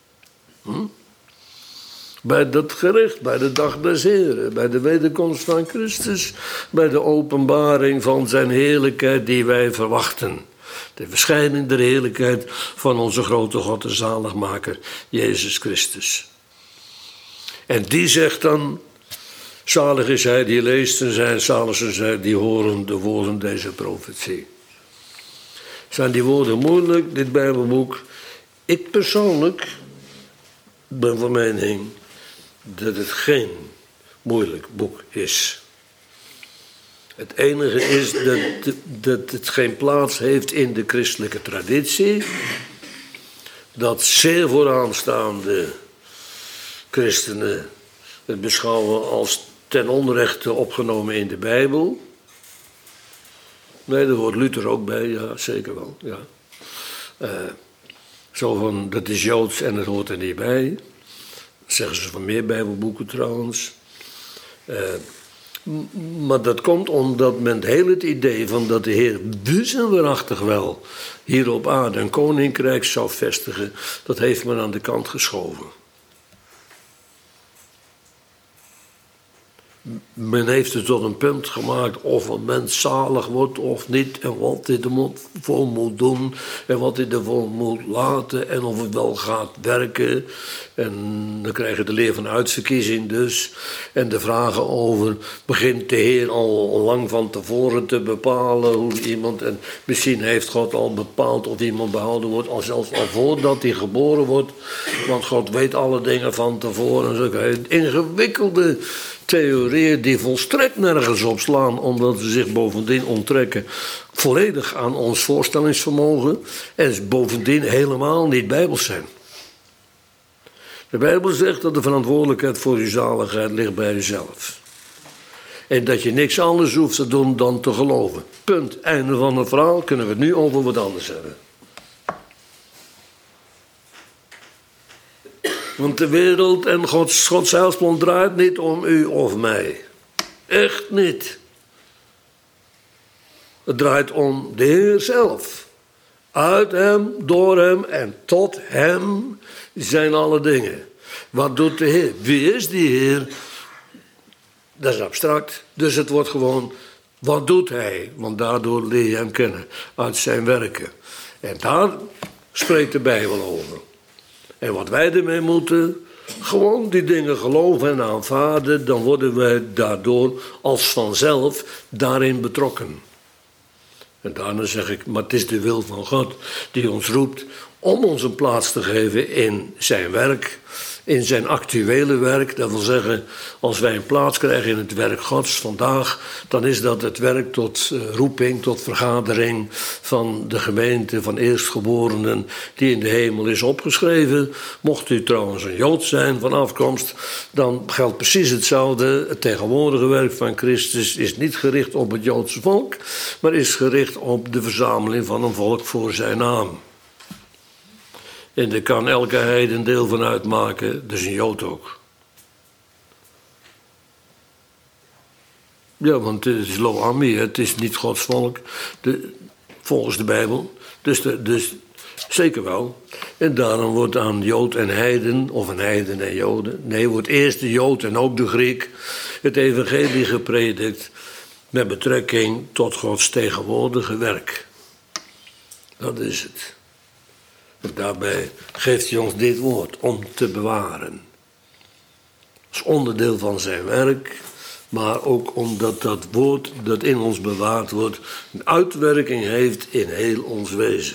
Bij dat gericht, bij de dag des Heren, bij de wederkomst van Christus, bij de openbaring van zijn heerlijkheid die wij verwachten. De verschijning der heerlijkheid van onze grote God en zaligmaker, Jezus Christus. En die zegt dan, zalig is hij die leest en zijn, zalig is hij die horen de woorden deze profetie. Zijn die woorden moeilijk, dit Bijbelboek? Ik persoonlijk ben van mening dat het geen moeilijk boek is. Het enige is dat het geen plaats heeft in de christelijke traditie. Dat zeer vooraanstaande christenen het beschouwen als ten onrechte opgenomen in de Bijbel. Nee, daar hoort Luther ook bij, ja, zeker wel. Ja. Zo van, dat is Joods en het hoort er niet bij. Dat zeggen ze van meer Bijbelboeken trouwens. Maar dat komt omdat men heel het idee van dat de Heer dus en waarachtig wel hier op aarde een koninkrijk zou vestigen, dat heeft men aan de kant geschoven. Men heeft het tot een punt gemaakt of een mens zalig wordt of niet en wat hij ervoor moet doen en wat hij ervoor moet laten en of het wel gaat werken. En dan krijg je de leer van uitverkiezing dus. En de vragen over, begint de Heer al lang van tevoren te bepalen hoe iemand, en misschien heeft God al bepaald of iemand behouden wordt, al zelfs al voordat hij geboren wordt, want God weet alle dingen van tevoren. Zo ingewikkelde theorieën die volstrekt nergens op slaan, omdat ze zich bovendien onttrekken volledig aan ons voorstellingsvermogen en bovendien helemaal niet bijbels zijn. De Bijbel zegt dat de verantwoordelijkheid voor je zaligheid ligt bij jezelf. En dat je niks anders hoeft te doen dan te geloven. Punt. Einde van het verhaal. Kunnen we het nu over wat anders hebben. Want de wereld en Gods heilsplan draait niet om u of mij. Echt niet. Het draait om de Heer zelf. Uit hem, door hem en tot hem zijn alle dingen. Wat doet de Heer? Wie is die Heer? Dat is abstract. Dus het wordt gewoon, wat doet hij? Want daardoor leer je hem kennen. Uit zijn werken. En daar spreekt de Bijbel over. En wat wij ermee moeten, gewoon die dingen geloven en aanvaarden, dan worden wij daardoor als vanzelf daarin betrokken. En daarna zeg ik, maar het is de wil van God die ons roept om ons een plaats te geven in zijn werk, in zijn actuele werk. Dat wil zeggen, als wij een plaats krijgen in het werk Gods vandaag, dan is dat het werk tot roeping, tot vergadering van de gemeente van eerstgeborenen die in de hemel is opgeschreven. Mocht u trouwens een Jood zijn van afkomst, dan geldt precies hetzelfde. Het tegenwoordige werk van Christus is niet gericht op het Joodse volk, maar is gericht op de verzameling van een volk voor zijn naam. En daar kan elke heiden deel van uitmaken, dus een Jood ook. Ja, want het is lo ami, het is niet Gods volk, volgens de Bijbel. Dus zeker wel. En daarom wordt aan Jood en heiden, of een heiden en Joden, nee, wordt eerst de Jood en ook de Griek het evangelie gepredikt met betrekking tot Gods tegenwoordige werk. Dat is het. En daarbij geeft hij ons dit woord om te bewaren. Als onderdeel van zijn werk, maar ook omdat dat woord dat in ons bewaard wordt een uitwerking heeft in heel ons wezen.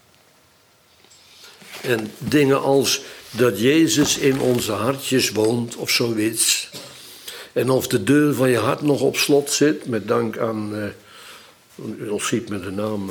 En dingen als dat Jezus in onze hartjes woont of zoiets. En of de deur van je hart nog op slot zit, met dank aan, u ziet met de naam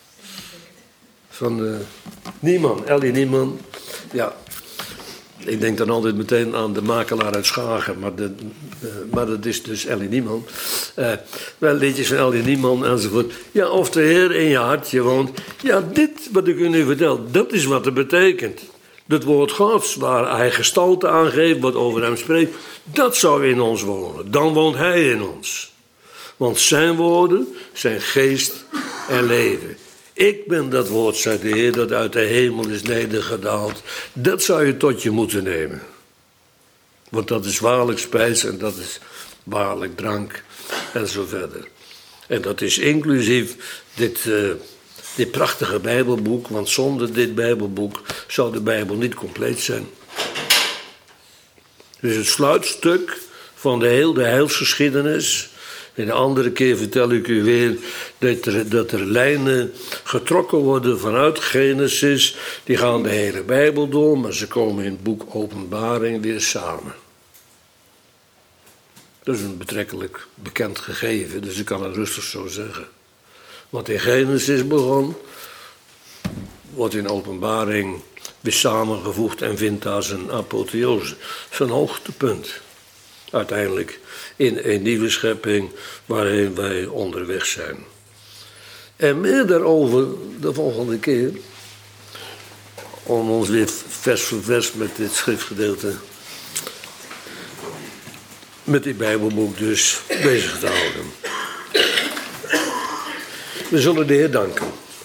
van Nieman, Ellie Nieman. Ja, ik denk dan altijd meteen aan de makelaar uit Schagen, maar dat is dus Ellie Nieman. Wel liedjes van Ellie Nieman enzovoort. Ja, of de Heer in je hartje woont. Ja, dit wat ik u nu vertel, dat is wat het betekent. Het woord Gods, waar hij gestalte aangeeft, wat over hem spreekt, dat zou in ons wonen. Dan woont hij in ons. Want zijn woorden zijn geest en leven. Ik ben dat woord, zei de Heer, dat uit de hemel is nedergedaald. Dat zou je tot je moeten nemen. Want dat is waarlijk spijs en dat is waarlijk drank en zo verder. En dat is inclusief dit prachtige Bijbelboek, want zonder dit Bijbelboek zou de Bijbel niet compleet zijn. Dus het sluitstuk van de hele heilsgeschiedenis. En de andere keer vertel ik u weer dat er lijnen getrokken worden vanuit Genesis. Die gaan de hele Bijbel door, maar ze komen in het boek Openbaring weer samen. Dat is een betrekkelijk bekend gegeven, dus ik kan het rustig zo zeggen. Wat in Genesis begon, wordt in Openbaring weer samengevoegd en vindt daar zijn apotheose, zijn hoogtepunt. Uiteindelijk in een nieuwe schepping waarin wij onderweg zijn. En meer daarover de volgende keer, om ons weer vers voor vers met dit schriftgedeelte, met dit Bijbelboek dus bezig te houden. We zullen de Heer danken.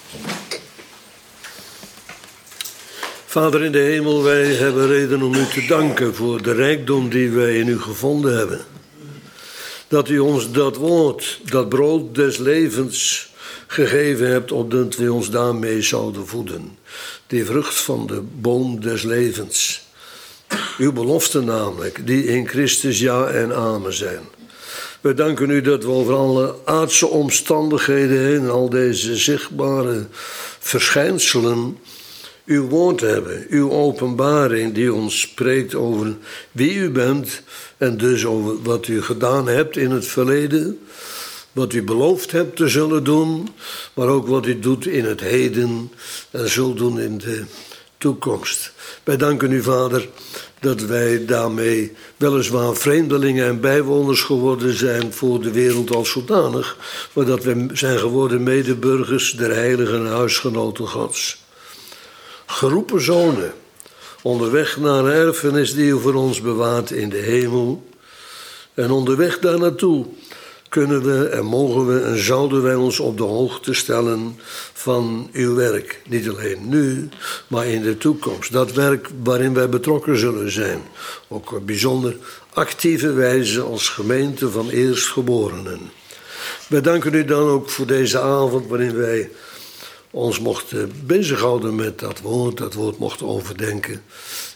Vader in de hemel, wij hebben reden om u te danken voor de rijkdom die wij in u gevonden hebben. Dat u ons dat woord, dat brood des levens gegeven hebt, opdat we ons daarmee zouden voeden. Die vrucht van de boom des levens. Uw belofte namelijk, die in Christus ja en amen zijn. We danken u dat we over alle aardse omstandigheden heen, al deze zichtbare verschijnselen, uw woord hebben, uw openbaring die ons spreekt over wie u bent en dus over wat u gedaan hebt in het verleden, wat u beloofd hebt te zullen doen, maar ook wat u doet in het heden en zult doen in de toekomst. Wij danken u, Vader, dat wij daarmee weliswaar vreemdelingen en bijwoners geworden zijn voor de wereld als zodanig, maar dat we zijn geworden medeburgers der heilige en huisgenoten Gods. Geroepen zonen, onderweg naar een erfenis die u voor ons bewaart in de hemel. En onderweg daar naartoe kunnen we en mogen we en zouden wij ons op de hoogte stellen van uw werk. Niet alleen nu, maar in de toekomst. Dat werk waarin wij betrokken zullen zijn. Ook op bijzonder actieve wijze als gemeente van eerstgeborenen. Wij danken u dan ook voor deze avond waarin wij ons mochten bezighouden met dat woord mochten overdenken.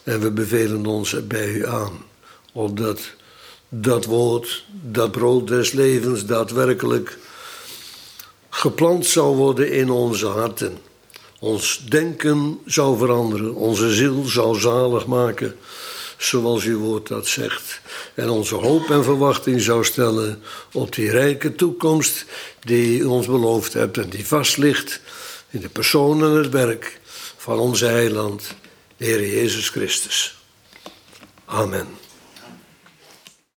En we bevelen ons bij u aan, opdat dat woord, dat brood des levens, daadwerkelijk geplant zou worden in onze harten. Ons denken zou veranderen, onze ziel zou zalig maken, zoals uw woord dat zegt. En onze hoop en verwachting zou stellen op die rijke toekomst die u ons beloofd hebt en die vast ligt in de persoon en het werk van onze heiland, de Heer Jezus Christus. Amen.